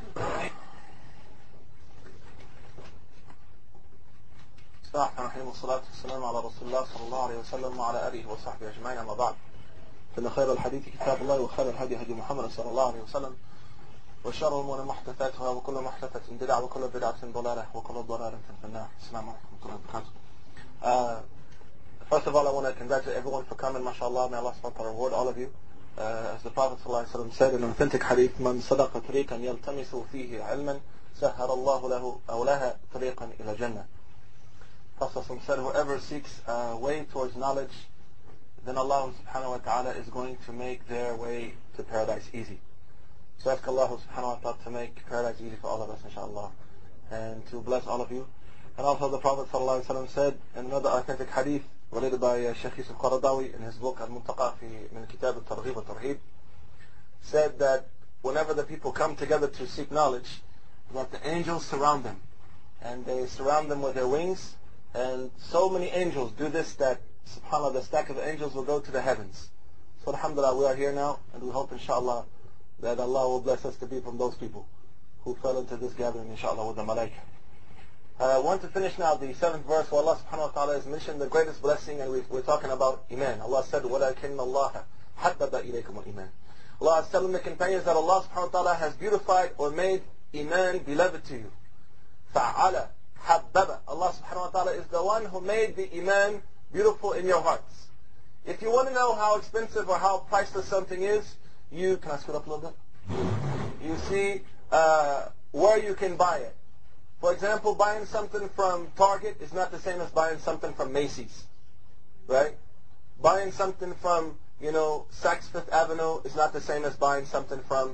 بسم الله الرحمن الرحيم والصلاة والسلام على رسول الله صلى الله عليه وسلم وعلى آله وصحبه أجمعين. أما بعد. فإن خير الحديث كتاب الله وخير الهدي هدي محمد صلى الله عليه وسلم وشر الأمور محدثاتها وكل محدثة بدعة وكل بدعة ضلالة وكل ضلالة في النار. السلام عليكم ورحمة الله وبركاته. First of all, I want to congratulate everyone for coming. MashaAllah, may Allah subhanahu wa ta'ala reward all of you. As the Prophet ﷺ said in an authentic hadith, من صدق طريقا يلتمس فيه علما سهل الله له أو لها طريقا إلى الجنة. Prophet ﷺ said, whoever seeks a way towards knowledge, then Allah subhanahu wa ta'ala is going to make their way to paradise easy. So ask Allah subhanahu wa ta'ala to make paradise easy for all of us, inshaAllah, and to bless all of you. And also the Prophet ﷺ said in another authentic hadith related by Shaykh Yusuf Qaradawi in his book Al-Muntaqa min Kitab Al-Targhib Al-Tarhib, said that whenever the people come together to seek knowledge, that the angels surround them. And they surround them with their wings. And so many angels do this that, subhanAllah, the stack of angels will go to the heavens. So alhamdulillah, we are here now, and we hope inshallah that Allah will bless us to be from those people who fell into this gathering, inshallah, with the malaika. I want to finish now the 7th verse where Allah subhanahu wa ta'ala has mentioned the greatest blessing, and we're talking about iman. Allah said, وَلَكِنَّ اللَّهَ حَبَّبَ إِلَيْكُمُ الْإِيمَانِ. Allah is telling the companions that Allah subhanahu wa ta'ala has beautified or made iman beloved to you. فَعَلَى حَبَّبَ. Allah subhanahu wa ta'ala is the one who made the iman beautiful in your hearts. If you want to know how expensive or how priceless something is, can I scoot up a little bit? You see where you can buy it. For example, buying something from Target is not the same as buying something from Macy's, right? Buying something from, Saks Fifth Avenue is not the same as buying something from,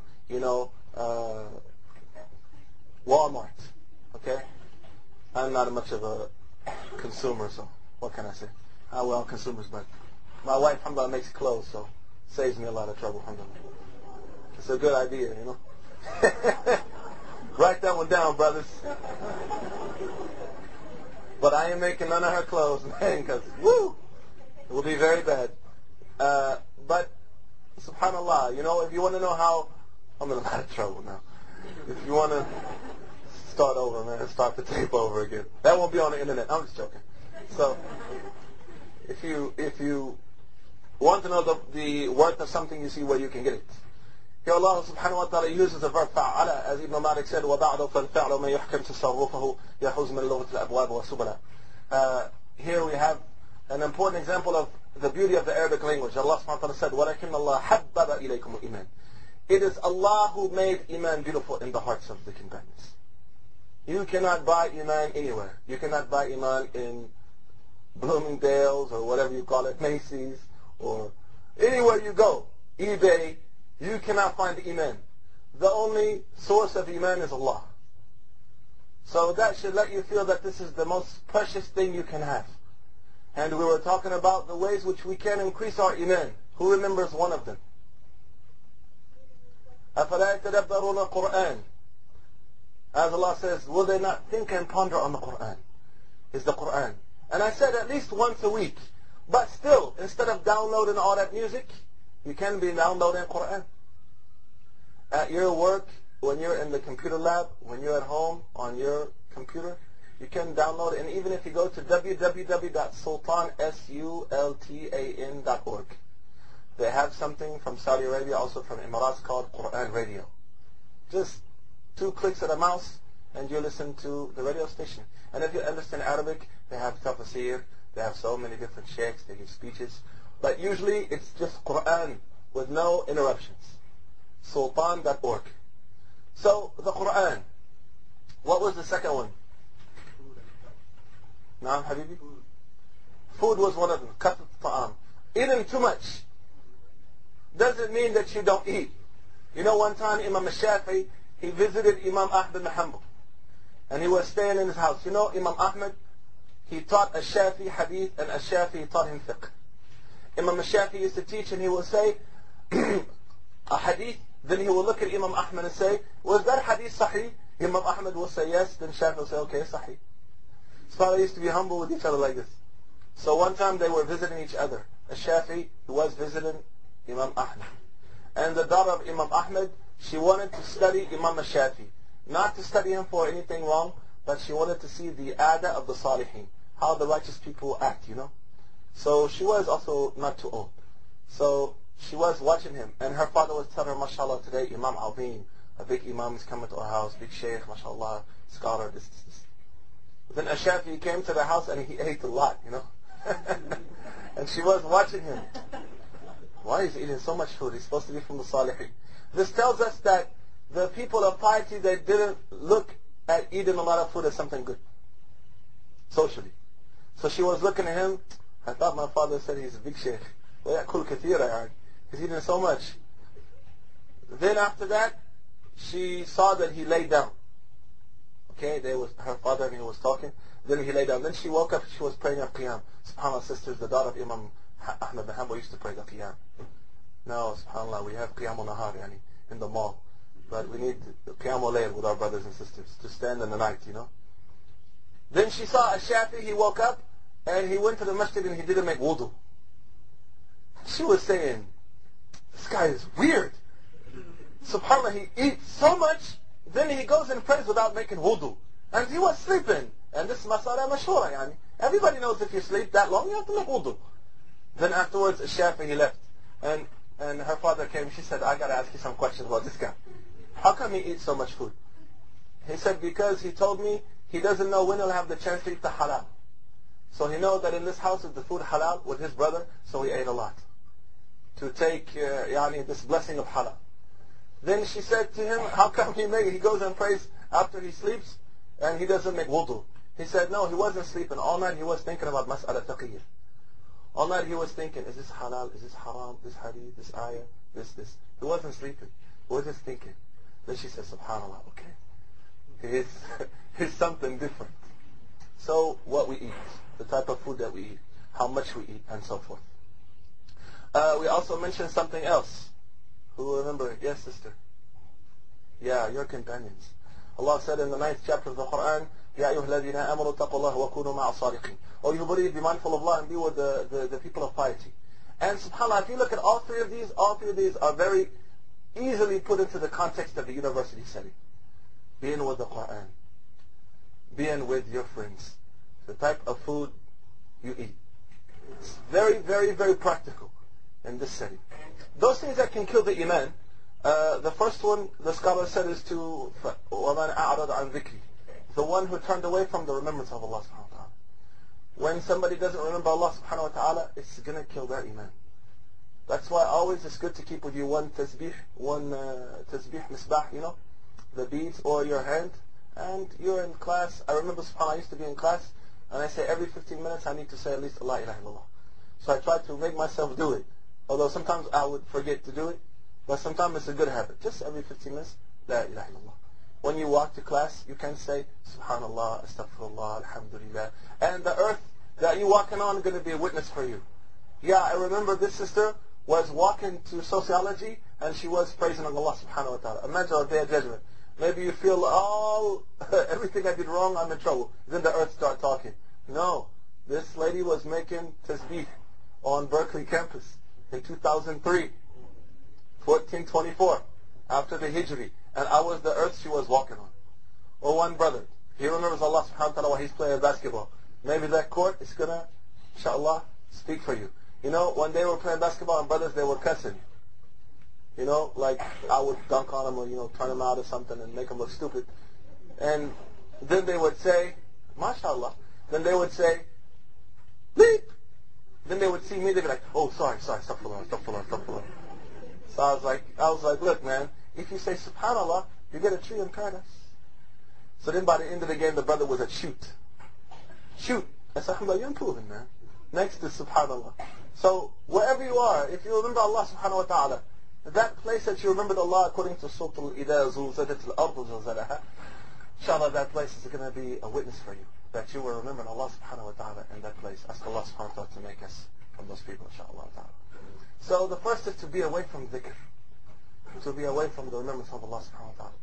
Walmart, okay? I'm not much of a consumer, so what can I say? Well, consumers, but my wife, alhamdulillah, makes clothes, so saves me a lot of trouble, alhamdulillah. It's a good idea, Write that one down, brothers. But I ain't making none of her clothes, man, because, it will be very bad. But, subhanAllah, if you want to know how, I'm in a lot of trouble now. If you want to start over, man, start the tape over again. That won't be on the internet. I'm just joking. So, if you Want to know the worth of something, you see where you can get it. Here Allah subhanahu wa ta'ala uses the verb فَعَلَ, as Ibn Malik said, وَبَعْدَ فَالْفَعْلُ مَنْ يُحْكَمْ تَصَرُّفَهُ يَحُوزُ مِنْ لُغَةِ الْأَبْوَابِ وَسُبَلَ. Here we have an important example of the beauty of the Arabic language. Allah subhanahu wa ta'ala said, وَلَكِنَّ اللَّهَ حَبَّبَ إِلَيْكُمُ الْإِيمَانِ. It is Allah who made Iman beautiful in the hearts of the companions. You cannot buy Iman anywhere. You cannot buy Iman in Bloomingdale's or whatever you call it, Macy's, or anywhere you go, eBay. You cannot find Iman. The only source of Iman is Allah. So that should let you feel that this is the most precious thing you can have. And we were talking about the ways which we can increase our Iman. Who remembers one of them? أَفَلَا يَتَدَبَّرُونَ الْقُرْآنِ. As Allah says, will they not think and ponder on the Qur'an? Is the Qur'an. And I said at least once a week. But still, instead of downloading all that music, you can be downloading Qur'an. At your work, when you're in the computer lab, when you're at home on your computer, you can download it. And even if you go to www.sultan.org, they have something from Saudi Arabia, also from Emirates, called Qur'an Radio. Just 2 clicks of the mouse and you listen to the radio station. And if you understand Arabic, they have tafsir, they have so many different sheikhs, they give speeches. But usually it's just Qur'an with no interruptions. Sultan.org. So the Qur'an. What was the second one? Naam, Habibi? Food was one of them. Kathrat ta'am. Eating too much doesn't mean that you don't eat. You know, one time Imam al-Shafi'i, he visited Imam Ahmad bin Hanbal. And he was staying in his house. You know, Imam Ahmad, he taught al-Shafi'i hadith and al-Shafi'i taught him fiqh. Imam al-Shafi'i used to teach and he would say a hadith, then he would look at Imam Ahmad and say, was that hadith sahih? Imam Ahmad will say yes, then Shafi'i will say, okay, sahih. His father used to be humble with each other like this. So one time they were visiting each other. Al-Shafi'i was visiting Imam Ahmad. And the daughter of Imam Ahmad, she wanted to study Imam al-Shafi'i. Not to study him for anything wrong, but she wanted to see the ada of the salihin, how the righteous people act, you know. So she was also not too old. So she was watching him, and her father was telling her, mashallah, today Imam Azim, a big imam is coming to our house, big sheikh, mashallah, scholar, this. Then al-Shafi'i came to the house and he ate a lot, you know. And she was watching him. Why is he eating so much food? He's supposed to be from the salihin. This tells us that the people of piety, they didn't look at eating a lot of food as something good, socially. So she was looking at him. I thought my father said he's a big sheikh. وَيَأْكُلْ كَثِيرًا. He's eating so much. Then after that, she saw that he laid down. Okay, her father and he was talking. Then he lay down. Then she woke up. She was praying at Qiyam. SubhanAllah, sisters, the daughter of Imam Ahmad bin Hanbal used to pray the Qiyam. Now, SubhanAllah, we have Qiyam al-Nahar in the mall. But we need Qiyam al-Layl with our brothers and sisters to stand in the night, you know. Then she saw al-Shafi'i. He woke up and he went to the masjid and he didn't make wudu. She was saying, this guy is weird. SubhanAllah, he eats so much, then he goes and prays without making wudu. And he was sleeping. And this is masala mashhura, yani. Everybody knows if you sleep that long, you have to make wudu. Then afterwards, Shafi'i, he left. And her father came, she said, I got to ask you some questions about this guy. How come he eats so much food? He said, because he told me he doesn't know when he'll have the chance to eat the halal. So he knows that in this house is the food halal with his brother, so he ate a lot. To take this blessing of halal. Then she said to him, how come he goes and prays after he sleeps and he doesn't make wudu? He said, no, he wasn't sleeping. All night he was thinking about mas'ala taqiyya. All night he was thinking, is this halal, is this haram, this hadith, this ayah, this. He wasn't sleeping. He was just thinking. Then she said, subhanAllah, okay. He's something different. So what we eat, the type of food that we eat, how much we eat, and so forth. We also mentioned something else. Who will remember it? Yes, sister. Yeah, your companions. Allah said in the 9th chapter of the Quran, يَا أَيُّهَا الَّذِينَ آمَنُوا اتَّقُوا اللَّهَ وَكُونُوا مَعَ الصَّادِقِينَ. Oh, you believe, be mindful of Allah and be with the people of piety. And subhanAllah, if you look at all three of these are very easily put into the context of the university setting. Being with the Quran. Being with your friends. The type of food you eat. It's very, very, very practical. in this city. Those things that can kill the iman, the first one, the scholar said, is to وَمَنْ أَعْرَضَ عَنْ ذِكْرِي, the one who turned away from the remembrance of Allah subhanahu wa ta'ala. When somebody doesn't remember Allah subhanahu wa ta'ala, it's going to kill their iman. That's why always it's good to keep with you one tasbih, misbah, you know, the beads, or your hand, and you're in class. I remember, subhanAllah, I used to be in class, and I say every 15 minutes I need to say at least La ilaha illallah. So I try to make myself do it. Although sometimes I would forget to do it, but sometimes it's a good habit. Just every 15 minutes, La ilaha illallah. When you walk to class, you can say Subhanallah, Astaghfirullah, Alhamdulillah. And the earth that you're walking on is going to be a witness for you. Yeah, I remember this sister was walking to sociology and she was praising Allah subhanahu wa ta'ala. Imagine a day of judgment. Maybe you feel, everything I did wrong, I'm in trouble. Then the earth start talking. No, this lady was making tasbih on Berkeley campus in 2003, 1424, after the Hijri. And I was the earth she was walking on. Or one brother, he remembers Allah subhanahu wa ta'ala while he's playing basketball. Maybe that court is going to, inshallah, speak for you. You know, when they were playing basketball and brothers, they were cussing. You know, like I would dunk on them or, you know, turn them out or something and make them look stupid. And then they would say, MashaAllah. Then they would say, Leap. Then they would see me, they'd be like, oh, sorry, astaghfirullah. So I was like, look, man, if you say Subhanallah, you get a tree in paradise. So then by the end of the game, the brother was at shoot. I said, alhamdulillah, you're improving, man. Next is Subhanallah. So wherever you are, if you remember Allah subhanahu wa ta'ala, that place that you remembered Allah according to Surah Al-Ida, Zulzadat Al-Ardu Zalzalaha, inshallah, that place is going to be a witness for you, that you were remembering Allah subhanahu wa ta'ala in that place. Ask Allah subhanahu wa ta'ala to make us from those people, inshallah ta'ala. So the first is to be away from dhikr, to be away from the remembrance of Allah subhanahu wa ta'ala.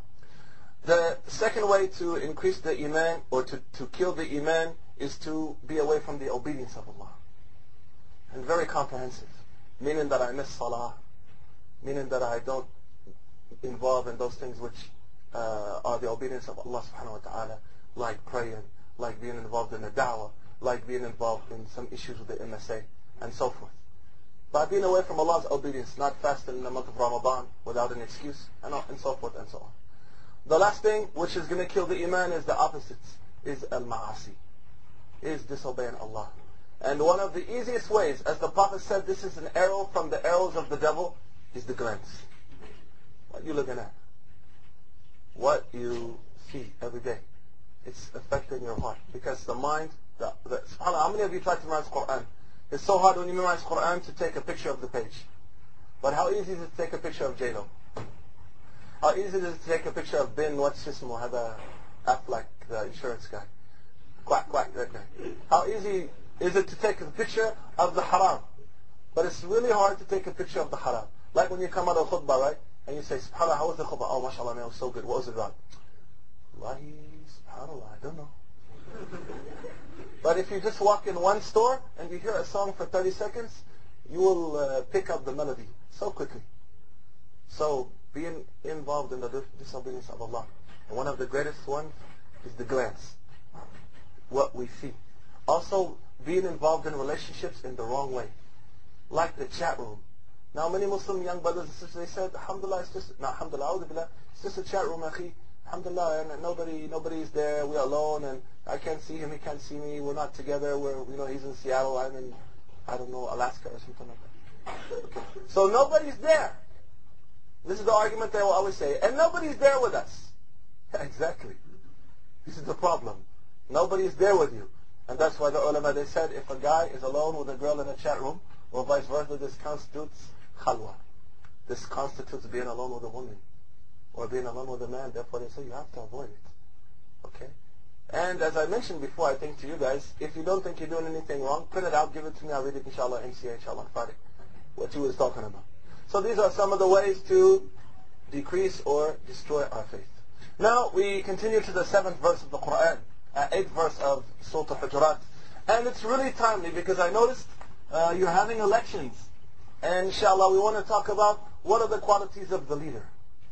The second way to increase the iman, or to kill the iman, is to be away from the obedience of Allah. And very comprehensive, meaning that I miss salah, meaning that I don't involve in those things which are the obedience of Allah subhanahu wa ta'ala, like praying, like being involved in the da'wah, like being involved in some issues with the MSA, and so forth. By being away from Allah's obedience, not fasting in the month of Ramadan without an excuse, and so forth and so on. The last thing which is going to kill the iman is the opposite, is al-ma'asi, is disobeying Allah. And one of the easiest ways, as the Prophet said, this is an arrow from the arrows of the devil, is the glance. What you looking at? What you see every day. It's affecting your heart. Because the mind, SubhanAllah, how many of you try to memorize Quran? It's so hard when you memorize Quran to take a picture of the page. But how easy is it to take a picture of J-Lo? How easy is it to take a picture of Ben, what's his name, هذا Affleck, the insurance guy? Quack, that guy. How easy is it to take a picture of the haram? But it's really hard to take a picture of the haram. Like when you come out of khutbah, right? And you say, SubhanAllah, how was the khutbah? Oh, mashallah, man, it was so good. What was it about? Wallahi, SubhanAllah, I don't know. But if you just walk in one store and you hear a song for 30 seconds, you will pick up the melody so quickly. So being involved in the disobedience of Allah. And one of the greatest ones is the glance. What we see. Also being involved in relationships in the wrong way. Like the chat room. Now many Muslim young brothers and sisters, they said, alhamdulillah, it's just, no, alhamdulillah, it's just a chat room, akhi. Alhamdulillah, and nobody's there, we're alone, and I can't see him, he can't see me, we're not together, he's in Seattle, I'm in, I don't know, Alaska or something like that. Okay. So nobody's there. This is the argument they will always say, and nobody's there with us. Yeah, exactly. This is the problem. Nobody's there with you. And that's why the ulama, they said, if a guy is alone with a girl in a chat room, or vice versa, this constitutes khalwa. This constitutes being alone with a woman, or being alone with a man. Therefore they say you have to avoid it. Okay? And as I mentioned before, I think to you guys, if you don't think you're doing anything wrong, print it out, give it to me, I'll read it inshallah, MCA inshallah, Friday. What you was talking about. So these are some of the ways to decrease or destroy our faith. Now we continue to the 7th verse of the Quran, 8th verse of Surah Al-Hujurat. And it's really timely because I noticed you're having elections. And inshallah we want to talk about what are the qualities of the leader.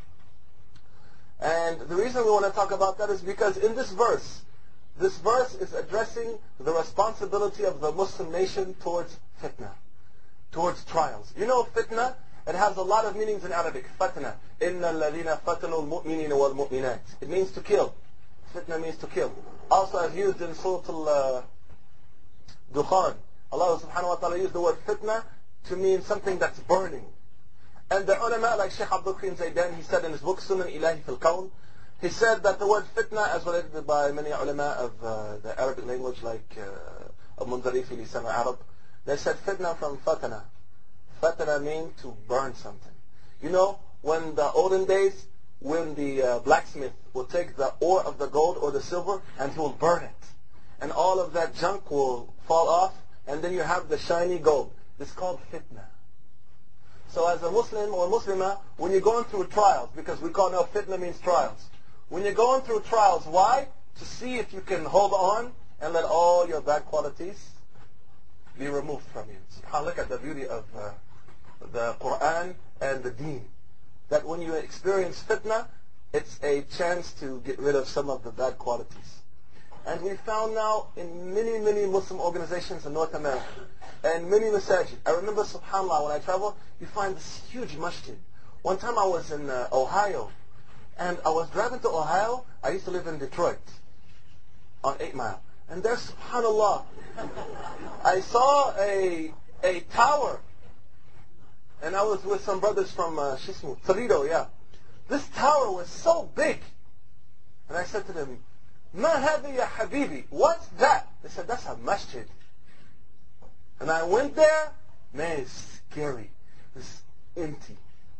And the reason we want to talk about that is because in this verse is addressing the responsibility of the Muslim nation towards fitna. towards trials. You know fitna, it has a lot of meanings in Arabic. Fatna. إِنَّ الَّذِينَ فَتَنُوا الْمُؤْمِنِينَ وَالْمُؤْمِنَاتِ. It means to kill. Fitna means to kill. Also as used in Surah Al-Dukhan. Allah subhanahu wa ta'ala used the word fitna to mean something that's burning. And the ulama, like Shaykh Abdul Karim Zaidan, he said in his book Sunan Ilahi fil Kawn, he said that the word fitna, as related by many ulama of the Arabic language, like Al-Mundari fi Lisan al-Arab, they said fitna from fatana. Fatana means to burn something. You know, when the olden days, when the blacksmith will take the ore of the gold or the silver and he will burn it. And all of that junk will fall off, and then you have the shiny gold. It's called fitna. So as a Muslim or Muslimah, when you're going through trials, because we call now fitna means trials. When you're going through trials, why? To see if you can hold on and let all your bad qualities be removed from you. SubhanAllah, look at the beauty of the Quran and the Deen. That when you experience fitna, it's a chance to get rid of some of the bad qualities. And we found now in many, many Muslim organizations in North America and many masajid. I remember, subhanAllah, when I travel, you find this huge masjid. One time I was in Ohio, and I was driving to Ohio. I used to live in Detroit on 8 Mile. And there, subhanAllah, I saw a tower. And I was with some brothers from Toledo, yeah. This tower was so big. And I said to them, Ma hadi ya habibi, what's that? They said, that's a masjid. And I went there, man, it's scary. It's empty.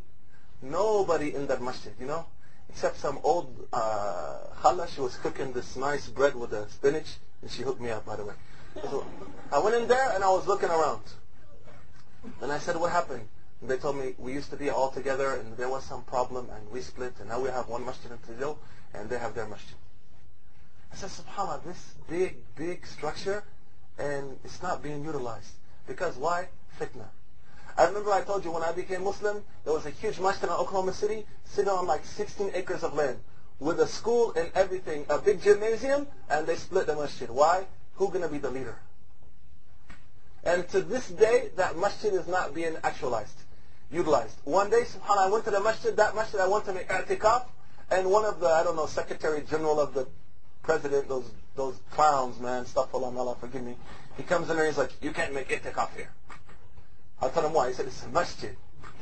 Nobody in that masjid, you know, except some old khala. She was cooking this nice bread with the spinach, and she hooked me up, by the way. So I went in there, and I was looking around. And I said, what happened? And they told me, we used to be all together, and there was some problem, and we split, and now we have one masjid in Toledo, and they have their masjid. I said, subhanAllah, this big structure, and it's not being utilized. Because why? Fitna. I remember I told you when I became Muslim, there was a huge masjid in Oklahoma City, sitting on like 16 acres of land, with a school and everything, a big gymnasium, and they split the masjid. Why? Who's going to be the leader? And to this day, that masjid is not being actualized, utilized. One day, subhanAllah, I went to the masjid, that masjid I went to make i'tikaf, and one of the, I don't know, Secretary General of the President, those clowns, man, astaghfirullah, Allah forgive me. He comes in there, he's like, you can't make i'tikaf here. I told him why. He said, it's a masjid.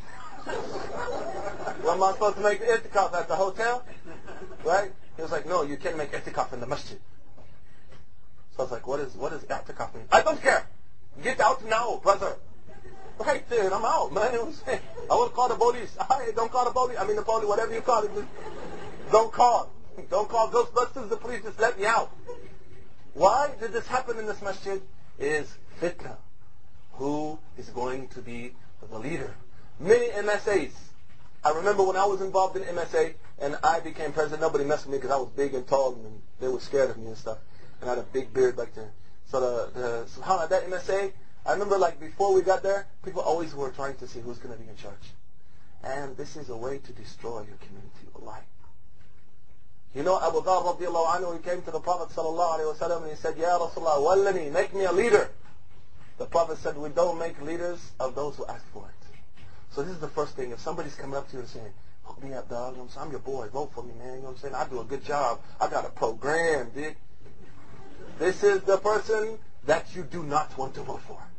Well, am I supposed to make i'tikaf at the hotel? Right? He was like, no, you can't make i'tikaf in the masjid. So I was like, what does i'tikaf mean? I don't care. Get out now, brother. Right there, I'm out, man. I will call the police. Don't call the police. I mean the police, whatever you call it. Don't call. Don't call Ghostbusters, the police, just let me out. Why did this happen in this masjid? Is fitna. Who is going to be the leader? Many MSAs. I remember when I was involved in MSA and I became president, nobody messed with me because I was big and tall and they were scared of me and stuff. And I had a big beard back then. So subhanAllah, that MSA, I remember like before we got there, people always were trying to see who's going to be in charge. And this is a way to destroy your community. Wallahi. You know, Abu Dhar radiallahu anhu, he came to the Prophet sallallahu alayhi wa sallam and he said, Ya Rasulullah, wallani, make me a leader. The Prophet said, we don't make leaders of those who ask for it. So this is the first thing. If somebody's coming up to you and saying, hook me up, dog, you know what I'm saying? I'm your boy, vote for me, man. You know what I'm saying? I do a good job. I got a program, dude. This is the person that you do not want to vote for.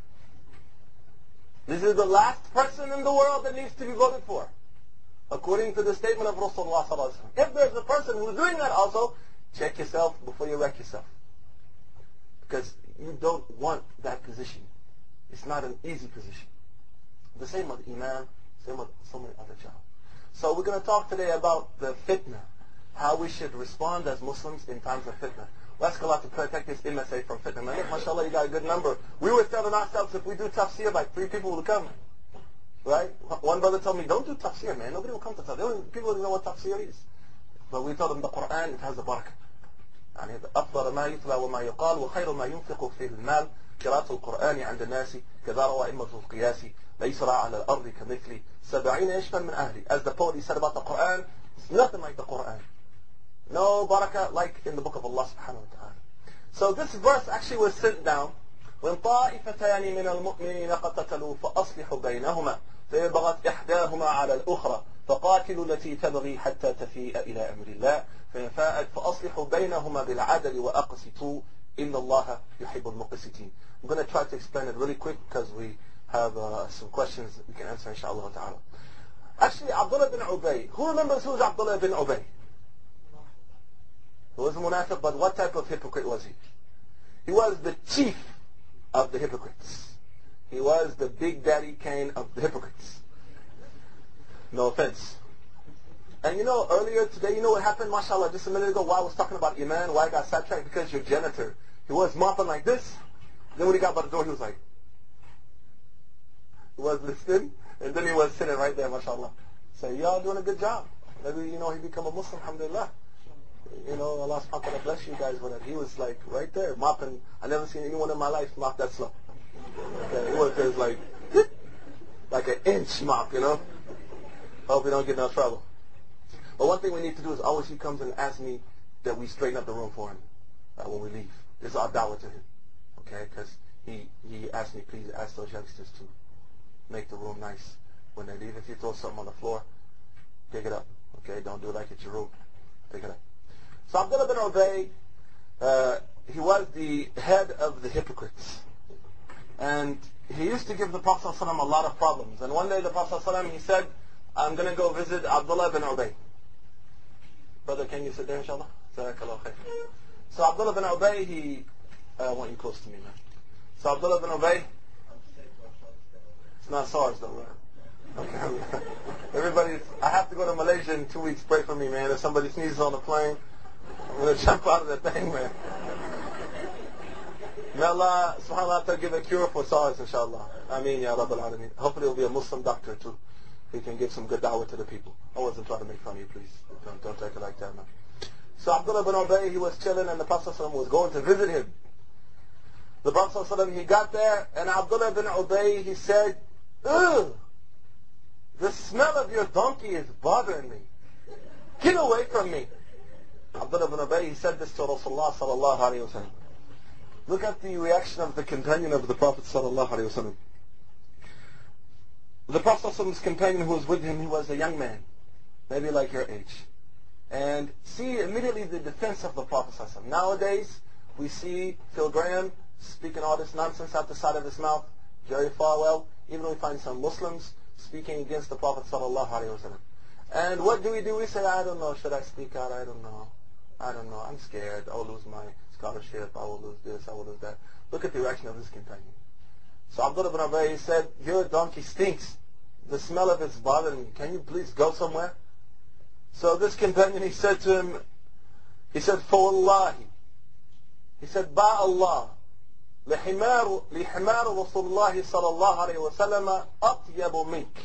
This is the last person in the world that needs to be voted for, according to the statement of Rasulullah sallallahu alaihi wasallam. If there's a person who's doing that also, check yourself before you wreck yourself. Because you don't want that position. It's not an easy position. The same with Imam, same with so many other jobs. So we're going to talk today about the fitna, how we should respond as Muslims in times of fitna. We ask Allah to protect this MSA from fitna. Man, mashallah, you got a good number. We were telling ourselves if we do tafsir, like 3 people will come. Right? One brother told me, don't do tafsir, man. Nobody will come to tafsir. People don't know what tafsir is. But we told them the Quran, it has the barakah. يعني أفضل ما يتلى وما يقال وخير ما ينفق فيه المال قراءة القرآن عند الناس كذا روى أئمة القياس ليس رأى على الأرض كمثل 70 يشمل من أهلي. As the poet said about the Quran, it's nothing like the Quran. No barakah like in the book of Allah subhanahu wa ta'ala. So this verse actually was sent down when طائفتان من المؤمنين قتتلوا فأصلحوا بينهما فإن بغت إحداهما على الأخرى فقاتلوا التي تبغي حتى تفيء إلى أمر الله فإن فاءت فأصلحوا بينهما بالعدل وأقسطوا إن الله يحب المقسطين. I'm going to try to explain it really quick because we have some questions we can answer inshallah ta'ala. Actually, Abdullah bin Ubay. Who remembers who's Abdullah bin Ubay? He was a munafiq, but what type of hypocrite was he? He was the chief of the hypocrites. He was the big daddy Cain of the hypocrites. No offense. And you know, earlier today, you know what happened, mashallah, just a minute ago, why I was talking about Iman, why I got sidetracked? Because your janitor, he was mopping like this. Then when he got by the door, he was like, he was listening, and then he was sitting right there, mashallah. Say, y'all doing a good job. Maybe, you know, he become a Muslim, alhamdulillah. You know, Allah subhanahu wa ta'ala bless you guys with it. He was like right there, mopping. I never seen anyone in my life mop that slow. Okay, he was just like an inch mop, you know. Hope we don't get in no trouble. But one thing we need to do is always he comes and asks me that we straighten up the room for him when we leave. This is our da'wah to him. Okay, because he asked me, please ask those youngsters to make the room nice when they leave. If you throw something on the floor, pick it up. Okay, don't do it like it's your room. Pick it up. So Abdullah bin Ubay, he was the head of the hypocrites. And he used to give the Prophet ﷺ a lot of problems. And one day the Prophet ﷺ, he said, I'm going to go visit Abdullah bin Ubay. Brother, can you sit there, inshallah? Jazakallah khair. So Abdullah bin Ubay, I want you close to me, man. So Abdullah bin Ubay, it's not SARS though, right? Okay. Everybody, I have to go to Malaysia in 2 weeks. Pray for me, man. If somebody sneezes on the plane, I'm going to jump out of that thing, man. May Allah subhanahu wa ta'ala give a cure for SARS, inshallah. Ameen, ya Rabbal Alameen. Hopefully he'll be a Muslim doctor too. He can give some good da'wah to the people. I wasn't trying to make fun of you, please. Don't take it like that, man. So Abdullah bin Ubay, he was chilling and the Prophet was going to visit him. The Prophet, he got there and Abdullah bin Ubay, he said, ugh, the smell of your donkey is bothering me. Get away from me. Abdullah bin Ubay, he said this to Rasulullah sallallahu alayhi wa sallam. Look at the reaction of the companion of the Prophet sallallahu alayhi wa sallam. The Prophet's companion who was with him, he was a young man, maybe like your age. And see immediately the defense of the Prophet sallallahu. Nowadays, we see Phil Graham speaking all this nonsense out the side of his mouth, Jerry Falwell, even we find some Muslims speaking against the Prophet sallallahu alayhi wa sallam. And what do? We say, I don't know, should I speak out? I don't know, I'm scared, I will lose my scholarship, I will lose this, I will lose that. Look at the reaction of his companion. So Abdullah bin Ubay said, your donkey stinks. The smell of it's bothering me. Can you please go somewhere? So this companion, he said to him, he said, فَوَاللَّهِ, he said, بَا اللَّهِ لِحِمَارُ رَسُولُ اللَّهِ صَلَى اللَّهُ عَلَيْهِ وَسَلَّمَ أَطْيَبُ مِنْكَ.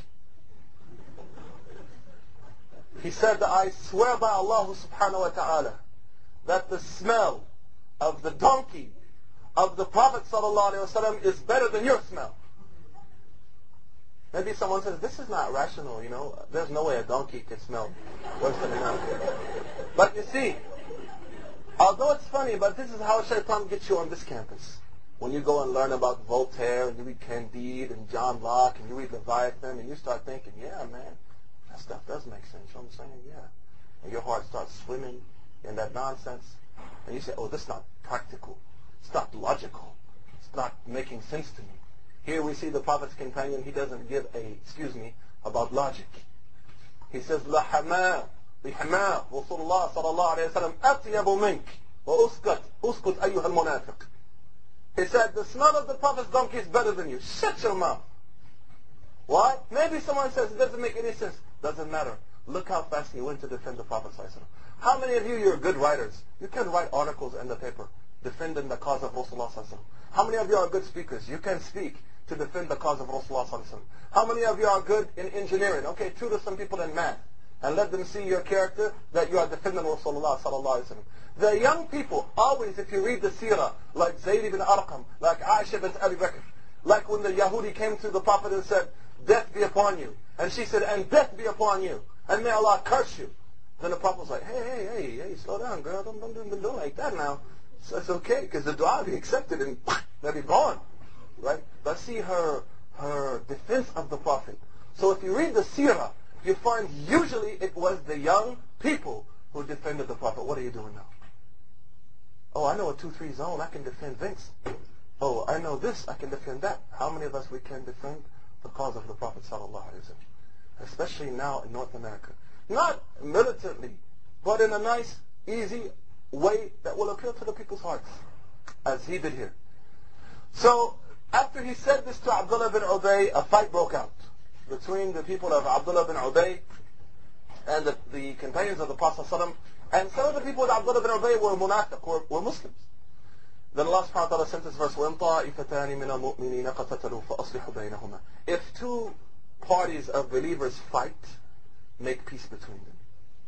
He said, I swear by Allah subhanahu wa ta'ala that the smell of the donkey of the Prophet sallallahu alayhi wa sallam is better than your smell. Maybe someone says, this is not rational, you know. There's no way a donkey can smell worse than another. But you see, although it's funny, but this is how Shaitan gets you on this campus. When you go and learn about Voltaire, and you read Candide, and John Locke, and you read Leviathan, and you start thinking, yeah, man, that stuff does make sense. You know what I'm saying? Yeah. And your heart starts swimming in that nonsense. And you say, oh, this is not practical. It's not logical. It's not making sense to me. Here we see the Prophet's companion, he doesn't give about logic. He says, لحماء رسول الله صلى الله عليه وسلم أطيب منك وأسكت أيها المنافق. He said, the smell of the Prophet's donkey is better than you. Shut your mouth. Why? Maybe someone says, it doesn't make any sense. Doesn't matter. Look how fast he went to defend the Prophet ﷺ. How many of you are good writers? You can write articles in the paper defending the cause of Rasulullah ﷺ. How many of you are good speakers? You can speak to defend the cause of Rasulullah ﷺ. How many of you are good in engineering? Okay, tutor some people in math and let them see your character that you are defending Rasulullah ﷺ. The young people, always, if you read the seerah, like Zayd ibn Arqam, like Aisha bint Abi Bakr, like when the Yahudi came to the Prophet and said, death be upon you. And she said, and death be upon you. And may Allah curse you. Then the Prophet was like, hey, slow down, girl. Don't do like that now. So it's okay, because the dua will be accepted. And maybe gone, right? But see her defense of the Prophet. So if you read the seerah, you find usually it was the young people who defended the Prophet. What are you doing now? Oh, I know a 2-3 zone, I can defend Vince. Oh, I know this, I can defend that. How many of us we can defend the cause of the Prophet sallallahu alaihi wasallam? Especially now in North America. Not militantly, but in a nice, easy way that will appeal to the people's hearts, as he did here. So, after he said this to Abdullah bin Ubay, a fight broke out between the people of Abdullah bin Ubay and the companions of the Prophet ﷺ. And some of the people with Abdullah bin Ubay were munafiq, were Muslims. Then Allah subhanahu wa ta'ala sent this verse, وَإِن طَائِفَتَانِ مِنَ الْمُؤْمِنِينَ قَتَتَلُوا فَأَصْلِحُوا بَيْنَهُمَا. If two parties of believers fight, make peace between them.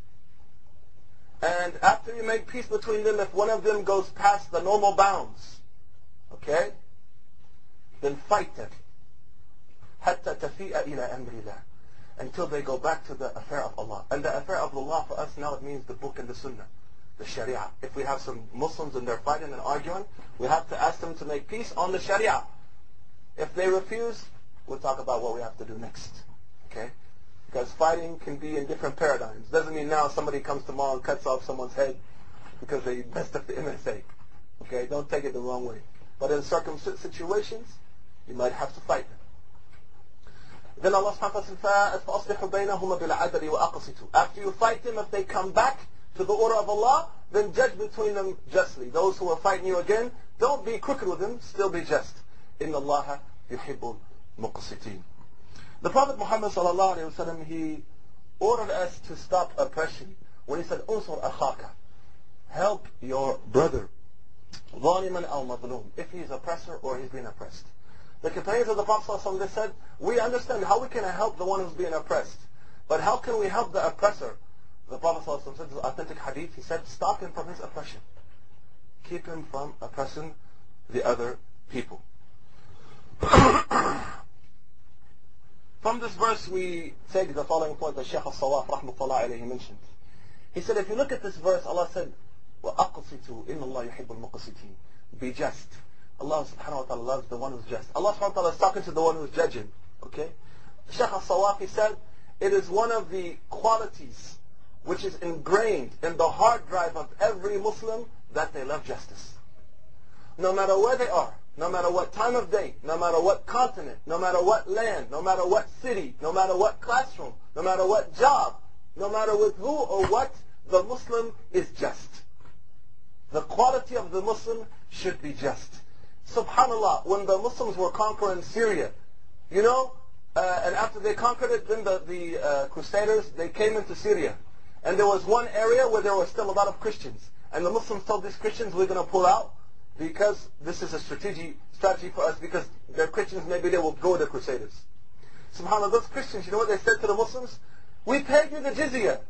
And after you make peace between them, if one of them goes past the normal bounds, okay, then fight them. حَتَّى تَفِيءَ إِلَىٰ أَمْرِ اللَّهِ. Until they go back to the affair of Allah. And the affair of Allah for us now, it means the book and the sunnah, the sharia. If we have some Muslims and they're fighting and arguing, we have to ask them to make peace on the sharia. If they refuse, we'll talk about what we have to do next. Okay? Because fighting can be in different paradigms. Doesn't mean now somebody comes tomorrow and cuts off someone's head because they messed up the MSA. Okay? Don't take it the wrong way. But in certain situations, you might have to fight them. Then Allah subhanahu wa ta'ala says, فَأَصْلِحُوا بَيْنَهُمَا بِالْعَدْلِ وَأَقْسِطُوا. After you fight them, if they come back to the order of Allah, then judge between them justly. Those who are fighting you again, don't be crooked with them, still be just. إِنَّ اللَّهَ يُحِبُّ الْمُقْسِطِينَ. The Prophet Muhammad sallallahu alayhi wa sallam, he ordered us to stop oppression. When he said, أُنصُرْ أَخَاكَ, help your brother, ظَالِمًا أَوْ مَظْلُومًا, if he's oppressor or he's being oppressed. The companions of the Prophet ﷺ, they said, we understand how we can help the one who's being oppressed. But how can we help the oppressor? The Prophet ﷺ said, this authentic hadith, he said, stop him from his oppression. Keep him from oppressing the other people. From this verse we take the following point that Shaykh al-Sawaf rahmatullahi alayhi mentioned. He said, if you look at this verse, Allah said, وَأَقْسِطُوا إِنَّ اللَّهَ يُحِبُّ الْمُقْسِطِينَ. Be just. Allah subhanahu wa ta'ala loves the one who's just. Allah subhanahu wa ta'ala is talking to the one who's judging. Okay? Shaykh al-Sawafi said, it is one of the qualities which is ingrained in the hard drive of every Muslim that they love justice. No matter where they are, no matter what time of day, no matter what continent, no matter what land, no matter what city, no matter what classroom, no matter what job, no matter with who or what, the Muslim is just. The quality of the Muslim should be just. Subhanallah, when the Muslims were conquering Syria, you know, and after they conquered it, then the Crusaders, they came into Syria. And there was one area where there were still a lot of Christians. And the Muslims told these Christians, we're going to pull out because this is a strategy for us, because they're Christians, maybe they will go with the Crusaders. SubhanAllah, those Christians, you know what they said to the Muslims? We paid you the jizya.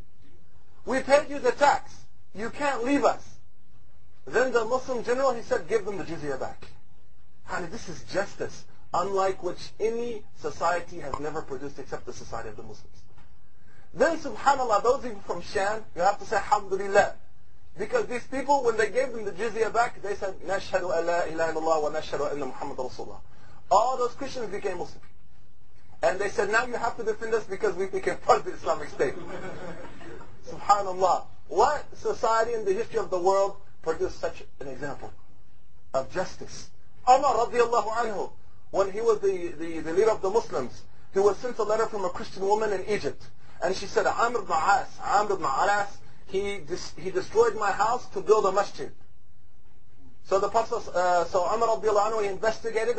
We paid you the tax. You can't leave us. Then the Muslim general, he said, give them the jizya back. Honey, this is justice, unlike which any society has never produced except the society of the Muslims. Then subhanallah, those people from Sham, you have to say alhamdulillah. Because these people, when they gave them the jizya back, they said, nashhadu an la ilaha illallah wa nashhadu anna Muhammad Rasulullah. All those Christians became Muslim. And they said, now you have to defend us because we became part of the Islamic State. Subhanallah. What society in the history of the world produced such an example of justice? Umar radiallahu anhu, when he was the leader of the Muslims, he was sent a letter from a Christian woman in Egypt. And she said, Amr ibn Alas, he destroyed my house to build a masjid. So the Prophet, so Umar radiallahu anhu, he investigated,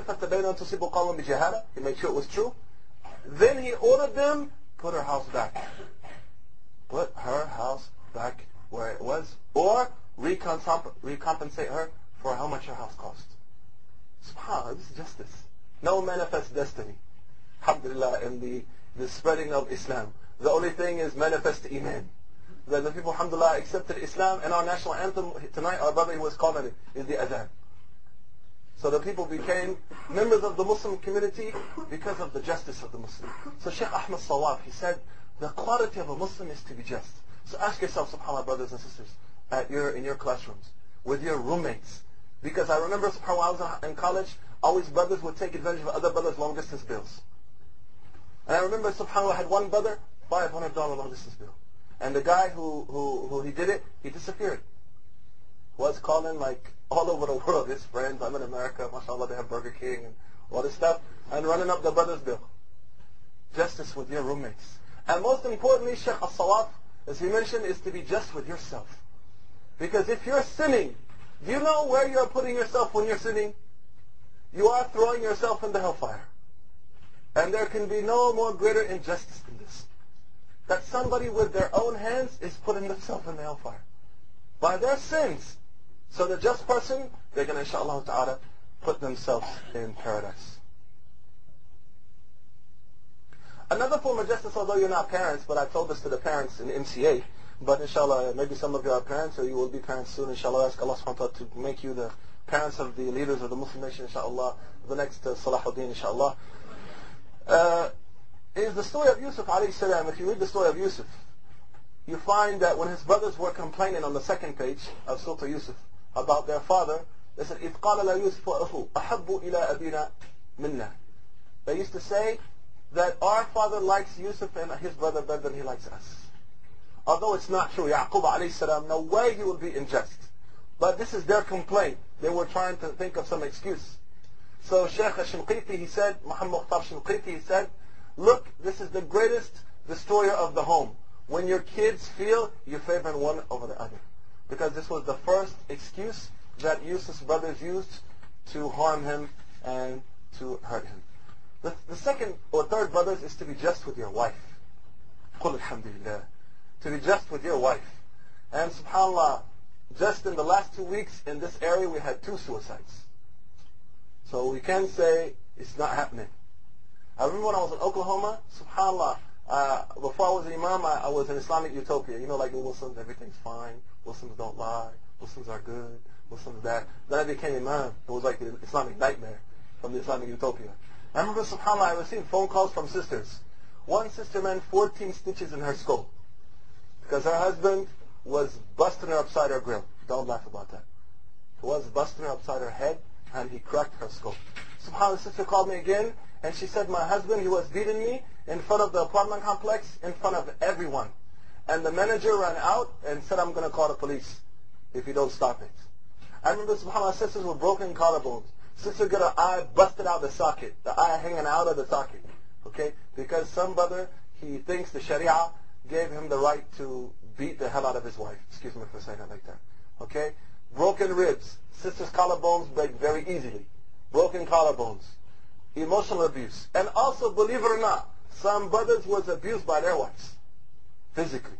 he made sure it was true. Then he ordered them, put her house back. Put her house back where it was, or recompensate her for how much her house cost. SubhanAllah, this is justice. No manifest destiny. Alhamdulillah, in the spreading of Islam. The only thing is manifest iman. That the people, alhamdulillah, accepted Islam, and our national anthem tonight, our brother who was calling it, is the adhan. So the people became members of the Muslim community because of the justice of the Muslim. So Shaykh Ahmad Sawaf, he said, the quality of a Muslim is to be just. So ask yourself, subhanAllah, brothers and sisters, in your classrooms, with your roommates, Because I remember when I was in college, always brothers would take advantage of other brothers' long distance bills. And I remember subhanAllah, I had one brother, $500 long distance bill. And the guy who he did it, he disappeared. Was calling like all over the world, his friends, I'm in America, mashallah, they have Burger King and all this stuff, and running up the brother's bill. Justice with your roommates. And most importantly, Shaykh As-Sawaf, as he mentioned, is to be just with yourself. Because if you're sinning, do you know where you're putting yourself when you're sinning? You are throwing yourself in the hellfire. And there can be no more greater injustice than this. That somebody with their own hands is putting themselves in the hellfire. By their sins. So the just person, they're going to, inshaAllah ta'ala, put themselves in paradise. Another form of justice, although you're not parents, but I told this to the parents in the MCA, but inshallah, maybe some of you are parents, or you will be parents soon, inshallah. Ask Allah subhanahu wa ta'ala to make you the parents of the leaders of the Muslim nation, inshallah, the next Salahuddin, inshallah. Is the story of Yusuf alayhi salam. If you read the story of Yusuf, you find that when his brothers were complaining on the second page of Surah Yusuf about their father, they said, إِذْ قَالَ لَا يُوسُفُ وَأَخُوهُ أَحَبُّ إِلَىٰ أَبِينَا مِنَّا. They used to say that our father likes Yusuf and his brother better than he likes us. Although it's not true. Yaqub alayhi salam, no way he will be unjust. But this is their complaint. They were trying to think of some excuse. So Shaykh Shinqiti, he said, Muhammad Mukhtar Shinqiti, he said, look, this is the greatest destroyer of the home. When your kids feel you're favoring one over the other. Because this was the first excuse that Yusuf's brothers used to harm him and to hurt him. The second or third brothers is to be just with your wife. Qul alhamdulillah. To be just with your wife. And subhanAllah, just in the last 2 weeks in this area we had 2 suicides. So we can say it's not happening. I remember when I was in Oklahoma, subhanAllah, before I was an imam, I was in Islamic utopia. You know, like the Muslims, everything's fine. Muslims don't lie. Muslims are good. Muslims that. Then I became imam. It was like the Islamic nightmare from the Islamic utopia. I remember, subhanAllah, I received phone calls from sisters. One sister, man, 14 stitches in her skull. Because her husband was busting her upside her grill. Don't laugh about that. He was busting her upside her head, and he cracked her skull. SubhanAllah, the sister called me again, and she said, my husband, he was beating me in front of the apartment complex, in front of everyone. And the manager ran out and said, I'm going to call the police if you don't stop it. I remember, SubhanAllah, sisters with broken collarbones. Sister got her eye busted out the socket, the eye hanging out of the socket. Okay? Because some brother, he thinks the Sharia gave him the right to beat the hell out of his wife. Excuse me for saying it like that. Okay? Broken ribs. Sister's collarbones break very easily. Broken collarbones. Emotional abuse. And also, believe it or not, some brothers was abused by their wives. Physically.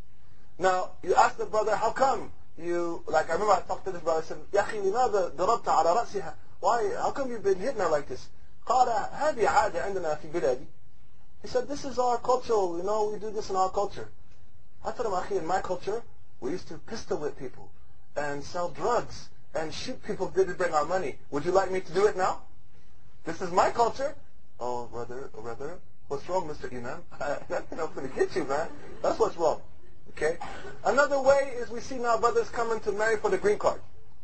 Now, you ask the brother, how come you, like I remember I talked to this brother, I said, يا أخي لماذا ضربت على رأسها? Why, how come you've been hitting her like this? قال هذه عادة عندنا في بلادي. He said, this is our culture, you know, we do this in our culture. I told him, Akhi, in my culture, we used to pistol whip people and sell drugs and shoot people if they didn't bring our money. Would you like me to do it now? This is my culture. Oh, brother, what's wrong, Mr. Imam? I'm going to get you, man. That's what's wrong. Okay? Another way is we see now brothers coming to marry for the green card.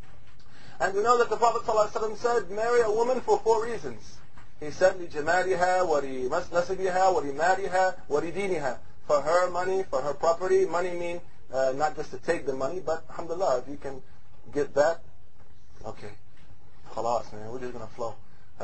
And we know that the Prophet ﷺ said, marry a woman for 4 reasons. He said, لِجَمَالِهَا وَلِنَسَبِهَا وَلِمَالِهَا وَلِدِينِهَا. For her money, for her property. Money mean not just to take the money, but alhamdulillah, if you can get that, okay. Khalas, man, we're just going to flow.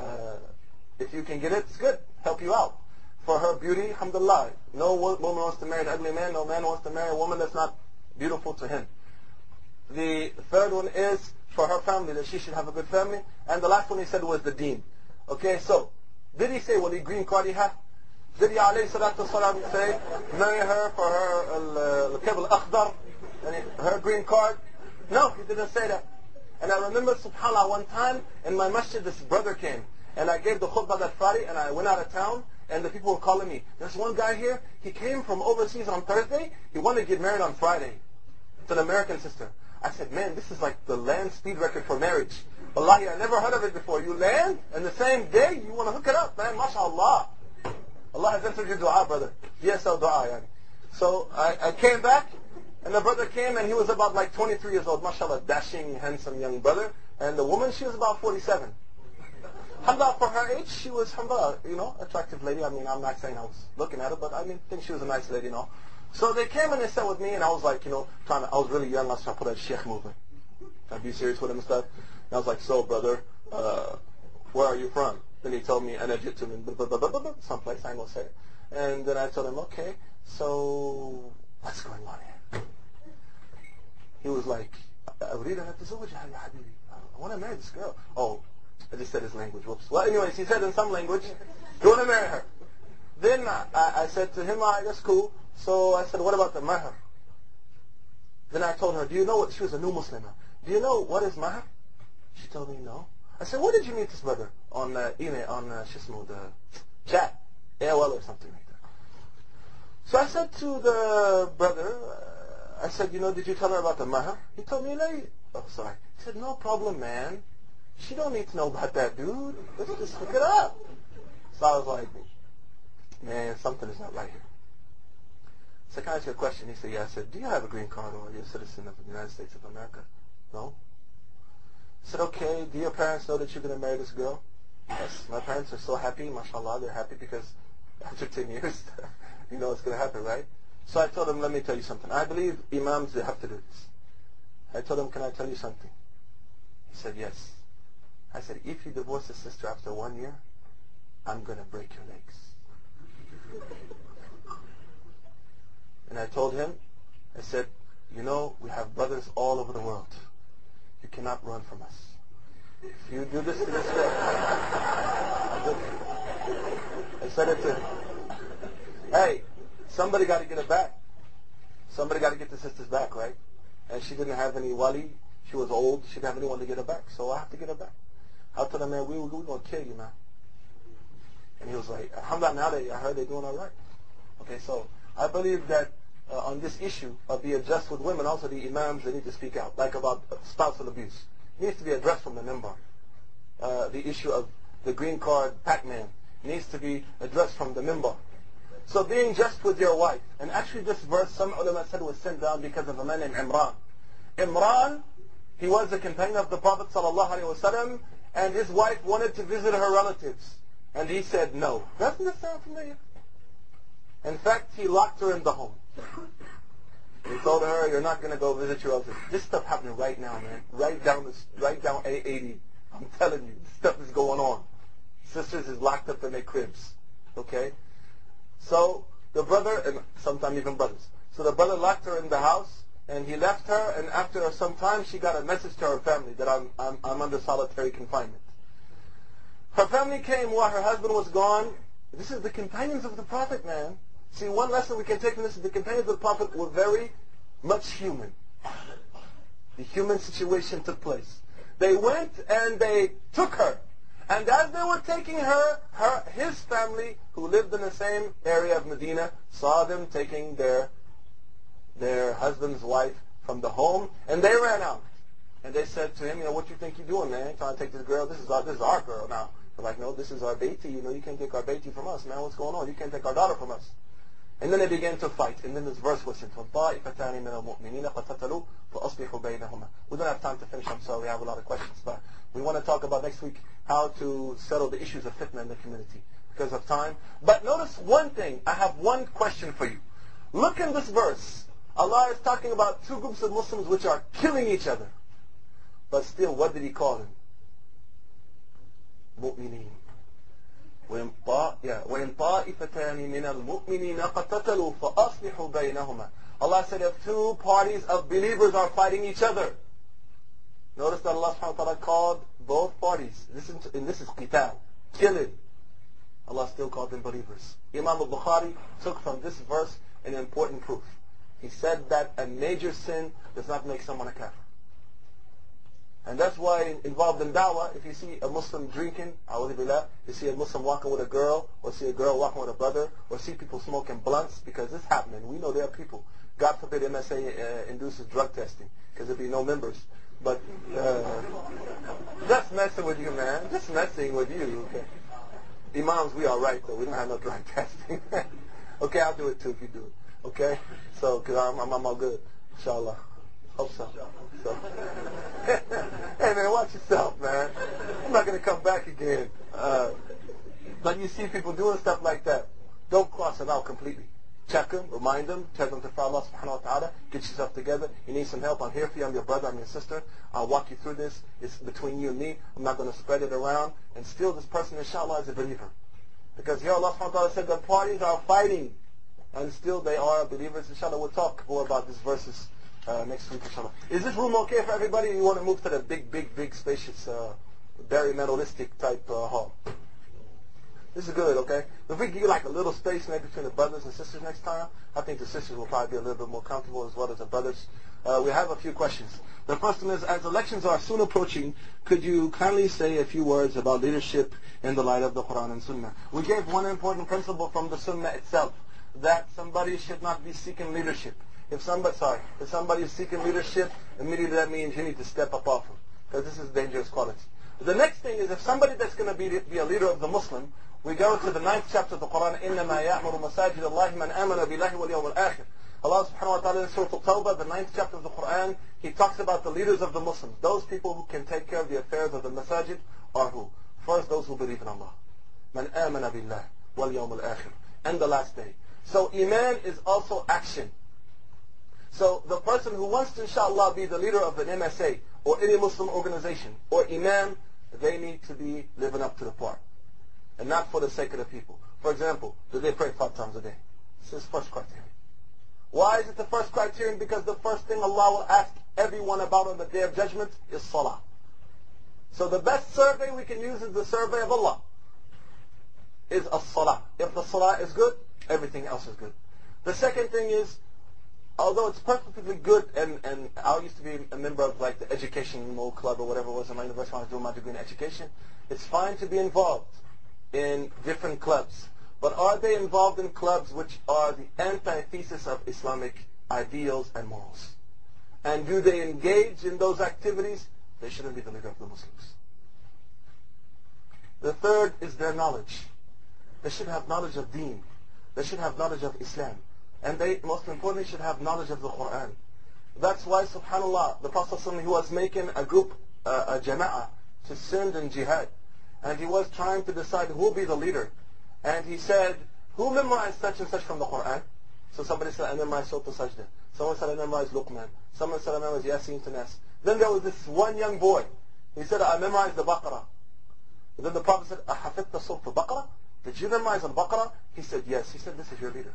If you can get it, it's good. Help you out. For her beauty, alhamdulillah. No woman wants to marry an ugly man. No man wants to marry a woman that's not beautiful to him. The third one is for her family, that she should have a good family. And the last one he said was the deen. Okay, so, did he say, wali green card he have? Did he alayhi salatu wasalam say, marry her for her al-kib al-akhdar, her green card? No, he didn't say that. And I remember, subhanAllah, one time in my masjid, this brother came. And I gave the khutbah that Friday, and I went out of town, and the people were calling me. There's one guy here, he came from overseas on Thursday, he wanted to get married on Friday. It's an American sister. I said, man, this is like the land speed record for marriage. Wallahi, I never heard of it before. You land, and the same day, you want to hook it up, man. MashaAllah. Allah has answered your dua, brother. Yes, our dua, yani. So I came back, and the brother came, and he was about like 23 years old. MashaAllah, dashing, handsome young brother. And the woman, she was about 47. Alhamdulillah, for her age, she was, alhamdulillah, attractive lady. I mean, I'm not saying I was looking at her, but I think she was a nice lady, So they came and they sat with me, and I was like, I was really young. I was trying to put that sheikh movement. I'd be serious with him and stuff. And I was like, so, brother, where are you from? Then he told me, an Egyptian, someplace, I ain't gonna say it. And then I told him, okay, so what's going on here? He was like, I want to marry this girl. Oh, I just said his language, whoops. Well, anyways, he said in some language, you want to marry her. Then I said to him, all right, that's cool. So I said, what about the mahr? Then I told her, do you know what, she was a new Muslim. Do you know what is mahr? She told me no. I said, where did you meet this brother? On email, on the chat, AOL or something like that. So I said to the brother, I said, did you tell her about the mahr? He told me, no. Oh, sorry. He said, no problem, man. She don't need to know about that, dude. Let's just hook it up. So I was like, man, something is not right here. So can I ask you a question? He said, yeah. I said, do you have a green card or are you a citizen of the United States of America? No. I said, okay, do your parents know that you're going to marry this girl? Yes. My parents are so happy, mashallah, they're happy because after 10 years, it's going to happen, right? So I told him, let me tell you something. I believe imams, they have to do this. I told him, can I tell you something? He said, yes. I said, if you divorce your sister after 1 year, I'm going to break your legs. And I told him, I said, we have brothers all over the world. You cannot run from us. If you do this to this girl, I said it to him. Hey, somebody got to get her back. Somebody got to get the sisters back, right? And she didn't have any wali. She was old. She didn't have anyone to get her back. So I have to get her back. I told him, man, we're going to kill you, man. And he was like, alhamdulillah, now I heard they're doing all right. Okay, so I believe that on this issue of being just with women, also the imams, they need to speak out, like about spousal abuse. It needs to be addressed from the minbar. The issue of the green card Pac-Man needs to be addressed from the minbar. So being just with your wife, and actually this verse, some ulama said was sent down because of a man named Imran. Imran, he was a companion of the Prophet ﷺ, and his wife wanted to visit her relatives. And he said no. Doesn't this sound familiar? In fact, he locked her in the home. He told her, you're not going to go visit your relatives. This stuff happening right now, man. Right down A80. I'm telling you, this stuff is going on. Sisters is locked up in their cribs. Okay? So the brother, and sometimes even brothers. So the brother locked her in the house, and he left her, and after some time she got a message to her family that I'm under solitary confinement. Her family came while her husband was gone. This is the companions of the Prophet, man. See, one lesson we can take from this is the companions of the Prophet were very much human. The human situation took place. They went and they took her. And as they were taking her, his family, who lived in the same area of Medina, saw them taking their husband's wife from the home, and they ran out. And they said to him, what you think you're doing, man? Trying to take this girl? This is our girl now. They're like, no, this is our baiti. You can't take our baiti from us, man. What's going on? You can't take our daughter from us. And then they began to fight. And then this verse was sent. We don't have time to finish. I'm sorry. I have a lot of questions. But we want to talk about next week how to settle the issues of fitna in the community because of time. But notice one thing. I have one question for you. Look in this verse. Allah is talking about two groups of Muslims which are killing each other. But still, what did He call them? Mu'mineen. وَإِنْ طَائِفَتَانِ مِنَ الْمُؤْمِنِينَ قَتَتَلُوا فَأَصْلِحُوا بَيْنَهُمَا. Allah said if two parties of believers are fighting each other. Notice that Allah subhanahu wa ta'ala called both parties. This is qital, killing. Allah still called them believers. Imam al-Bukhari took from this verse an important proof. He said that a major sin does not make someone a kafir. And that's why involved in da'wah, if you see a Muslim drinking, you see a Muslim walking with a girl, or see a girl walking with a brother, or see people smoking blunts, because it's happening. We know there are people. God forbid MSA induces drug testing, because there'll be no members. But just messing with you, man. Just messing with you. Okay. Imams, we all right, though. We don't have no drug testing. Okay, I'll do it too if you do it. Okay? So, because I'm all good. Inshallah. Hope so. Hey man, watch yourself, man. I'm not going to come back again. But you see people doing stuff like that. Don't cross them out completely. Check them, remind them, tell them to follow Allah subhanahu wa ta'ala, get yourself together. You need some help, I'm here for you, I'm your brother, I'm your sister. I'll walk you through this. It's between you and me. I'm not going to spread it around. And still this person, inshallah, is a believer. Because here Allah subhanahu wa ta'ala said the parties are fighting. And still they are believers. Inshallah, we'll talk more about these verses next week, inshallah. Is this room okay for everybody? Or you want to move to the big, spacious, very mentalistic type hall? This is good, okay? If we give you like a little space maybe between the brothers and sisters next time, I think the sisters will probably be a little bit more comfortable as well as the brothers. We have a few questions. The first one is, as elections are soon approaching, could you kindly say a few words about leadership in the light of the Quran and Sunnah? We gave one important principle from the Sunnah itself, that somebody should not be seeking leadership. If somebody is seeking leadership, immediately that means you need to step up off him, because this is dangerous quality. The next thing is, if somebody that's going to be a leader of the Muslim, we go to the 9th chapter of the Quran, إِنَّمَا يَأْمُرُ مَسَاجِدَ اللَّهِ مَنْ آمَنَ بِاللَّهِ وَالْيَوْمِ الْآخِرِ. Allah subhanahu wa ta'ala in Surah Al-Tawbah, the 9th chapter of the Quran, He talks about the leaders of the Muslims. Those people who can take care of the affairs of the masajid are who? First, those who believe in Allah. مَنْ آمَنَ بِاللَّهِ وَالْيَوْمِ الْآخِرِ. And the last day. So Iman is also action. So the person who wants to, inshallah, be the leader of an MSA or any Muslim organization or Imam, they need to be living up to the part. And not for the sake of the people. For example, do they pray 5 times a day? This is first criterion. Why is it the first criterion? Because the first thing Allah will ask everyone about on the Day of Judgment is Salah. So the best survey we can use is the survey of Allah. Is as-Salah. If the Salah is good, everything else is good. The second thing is, although it's perfectly good, and I used to be a member of like the educational club or whatever it was in my university when I was doing my degree in education, it's fine to be involved in different clubs. But are they involved in clubs which are the antithesis of Islamic ideals and morals? And do they engage in those activities? They shouldn't be the leader of the Muslims. The third is their knowledge. They should have knowledge of Deen. They should have knowledge of Islam. And they, most importantly, should have knowledge of the Quran. That's why, subhanAllah, the Prophet ﷺ, he was making a group, a jama'ah, to send in jihad. And he was trying to decide who will be the leader. And he said, who memorized such and such from the Quran? So somebody said, I memorized Surah Sajda. Someone said, I memorized Luqman. Someone said, I memorized Yasin to Nas. Then there was this one young boy. He said, I memorized the Baqarah. And then the Prophet said, أَحَفِظْتَ Surah Baqarah? Did you memorize Al-Baqarah? He said, yes. He said, this is your leader.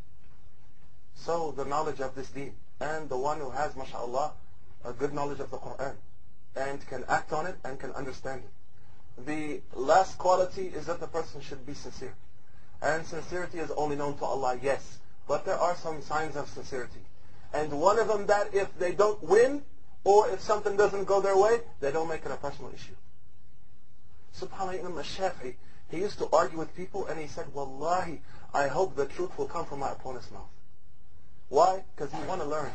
So the knowledge of this deen. And the one who has, mashallah, a good knowledge of the Quran. And can act on it and can understand it. The last quality is that the person should be sincere. And sincerity is only known to Allah, yes. But there are some signs of sincerity. And one of them that if they don't win, or if something doesn't go their way, they don't make it a personal issue. SubhanAllah, Imam al-Shafi'i, he used to argue with people and he said, Wallahi, I hope the truth will come from my opponent's mouth. Why? Because he want to learn.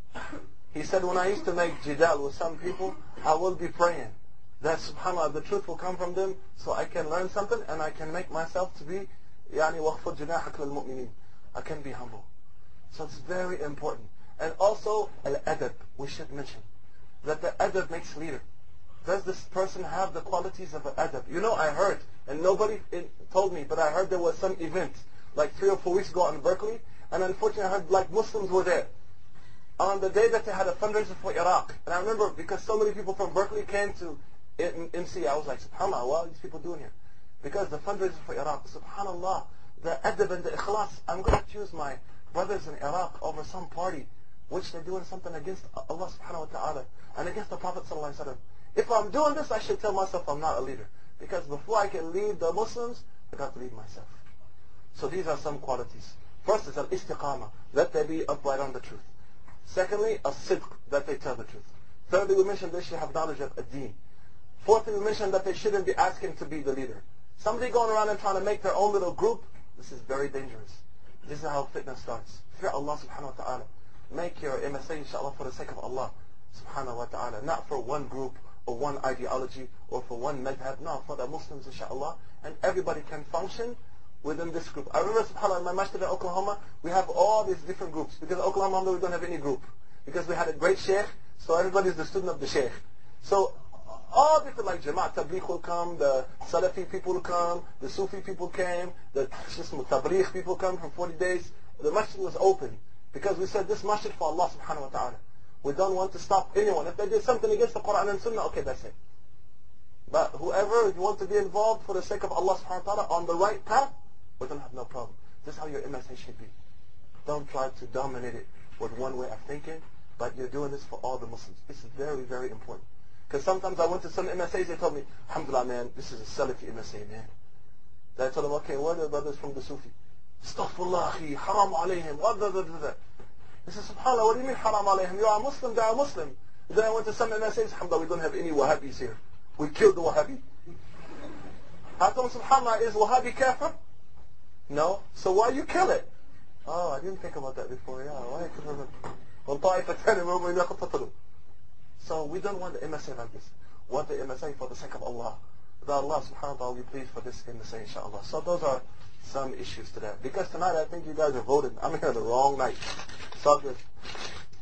He said, when I used to make jidal with some people, I will be praying that subhanAllah, the truth will come from them so I can learn something and I can make myself to be وَخْفُضْ جُنَاحَكَ لِلْمُؤْمِنِينَ. I can be humble. So it's very important. And also, al-adab, we should mention that the adab makes leader. Does this person have the qualities of an adab? You know, I heard, and nobody told me, but I heard there was some event like 3 or 4 weeks ago in Berkeley, and unfortunately I heard like Muslims were there on the day that they had a fundraiser for Iraq. And I remember because so many people from Berkeley came to MC, I was like, subhanAllah, what are these people doing here? Because the fundraiser for Iraq, subhanAllah, the adab and the ikhlas, I'm going to choose my brothers in Iraq over some party which they're doing something against Allah subhanahu wa ta'ala and against the Prophet sallallahu alaihi wasallam. If I'm doing this, I should tell myself I'm not a leader. Because before I can lead the Muslims, I got to lead myself. So these are some qualities. First is al-istiqama, that they be upright on the truth. Secondly, as-sidq, that they tell the truth. Thirdly, we mentioned they should have knowledge of ad-deen. Fourthly, we mentioned that they shouldn't be asking to be the leader. Somebody going around and trying to make their own little group, this is very dangerous. This is how fitna starts. Fear Allah subhanahu wa ta'ala. Make your MSA, inshallah, for the sake of Allah subhanahu wa ta'ala. Not for one group or one ideology or for one madhab. No, for the Muslims, inshallah. And everybody can function within this group. I remember, subhanAllah, in my masjid in Oklahoma, we have all these different groups. Because in Oklahoma, we don't have any group. because we had a great sheikh, so everybody's the student of the sheikh. So all different, like Jamaat Tabligh will come, the Salafi people will come, the Sufi people came, the Tabligh people come for 40 days. The masjid was open because we said this masjid for Allah subhanahu wa ta'ala. We don't want to stop anyone. If they did something against the Quran and Sunnah, okay, that's it. But whoever, if you want to be involved for the sake of Allah subhanahu wa ta'ala on the right path, we don't have no problem. This is how your MSA should be. Don't try to dominate it with one way of thinking, but you're doing this for all the Muslims. It's very, very important. Because sometimes I went to some MSAs, they told me, alhamdulillah man, this is a Salafi MSA man. Then I told them, okay, what are the brothers from the Sufi? Astaghfirullah akhi, haram alayhim, They said, subhanAllah, what do you mean haram alayhim? You are a Muslim, they are a Muslim. Then I went to some MSAs, alhamdulillah, we don't have any Wahhabis here. We killed the Wahhabi. I told them, subhanAllah, is Wahhabi kafir? No. So why you kill it? Oh, I didn't think about that before. Yeah, why So we don't want the MSA like this. We want the MSA for the sake of Allah. That Allah subhanahu wa ta'ala will be pleased for this MSA, inshallah. So those are some issues to that. Because tonight I think you guys are voting. I'm here the wrong night. So good.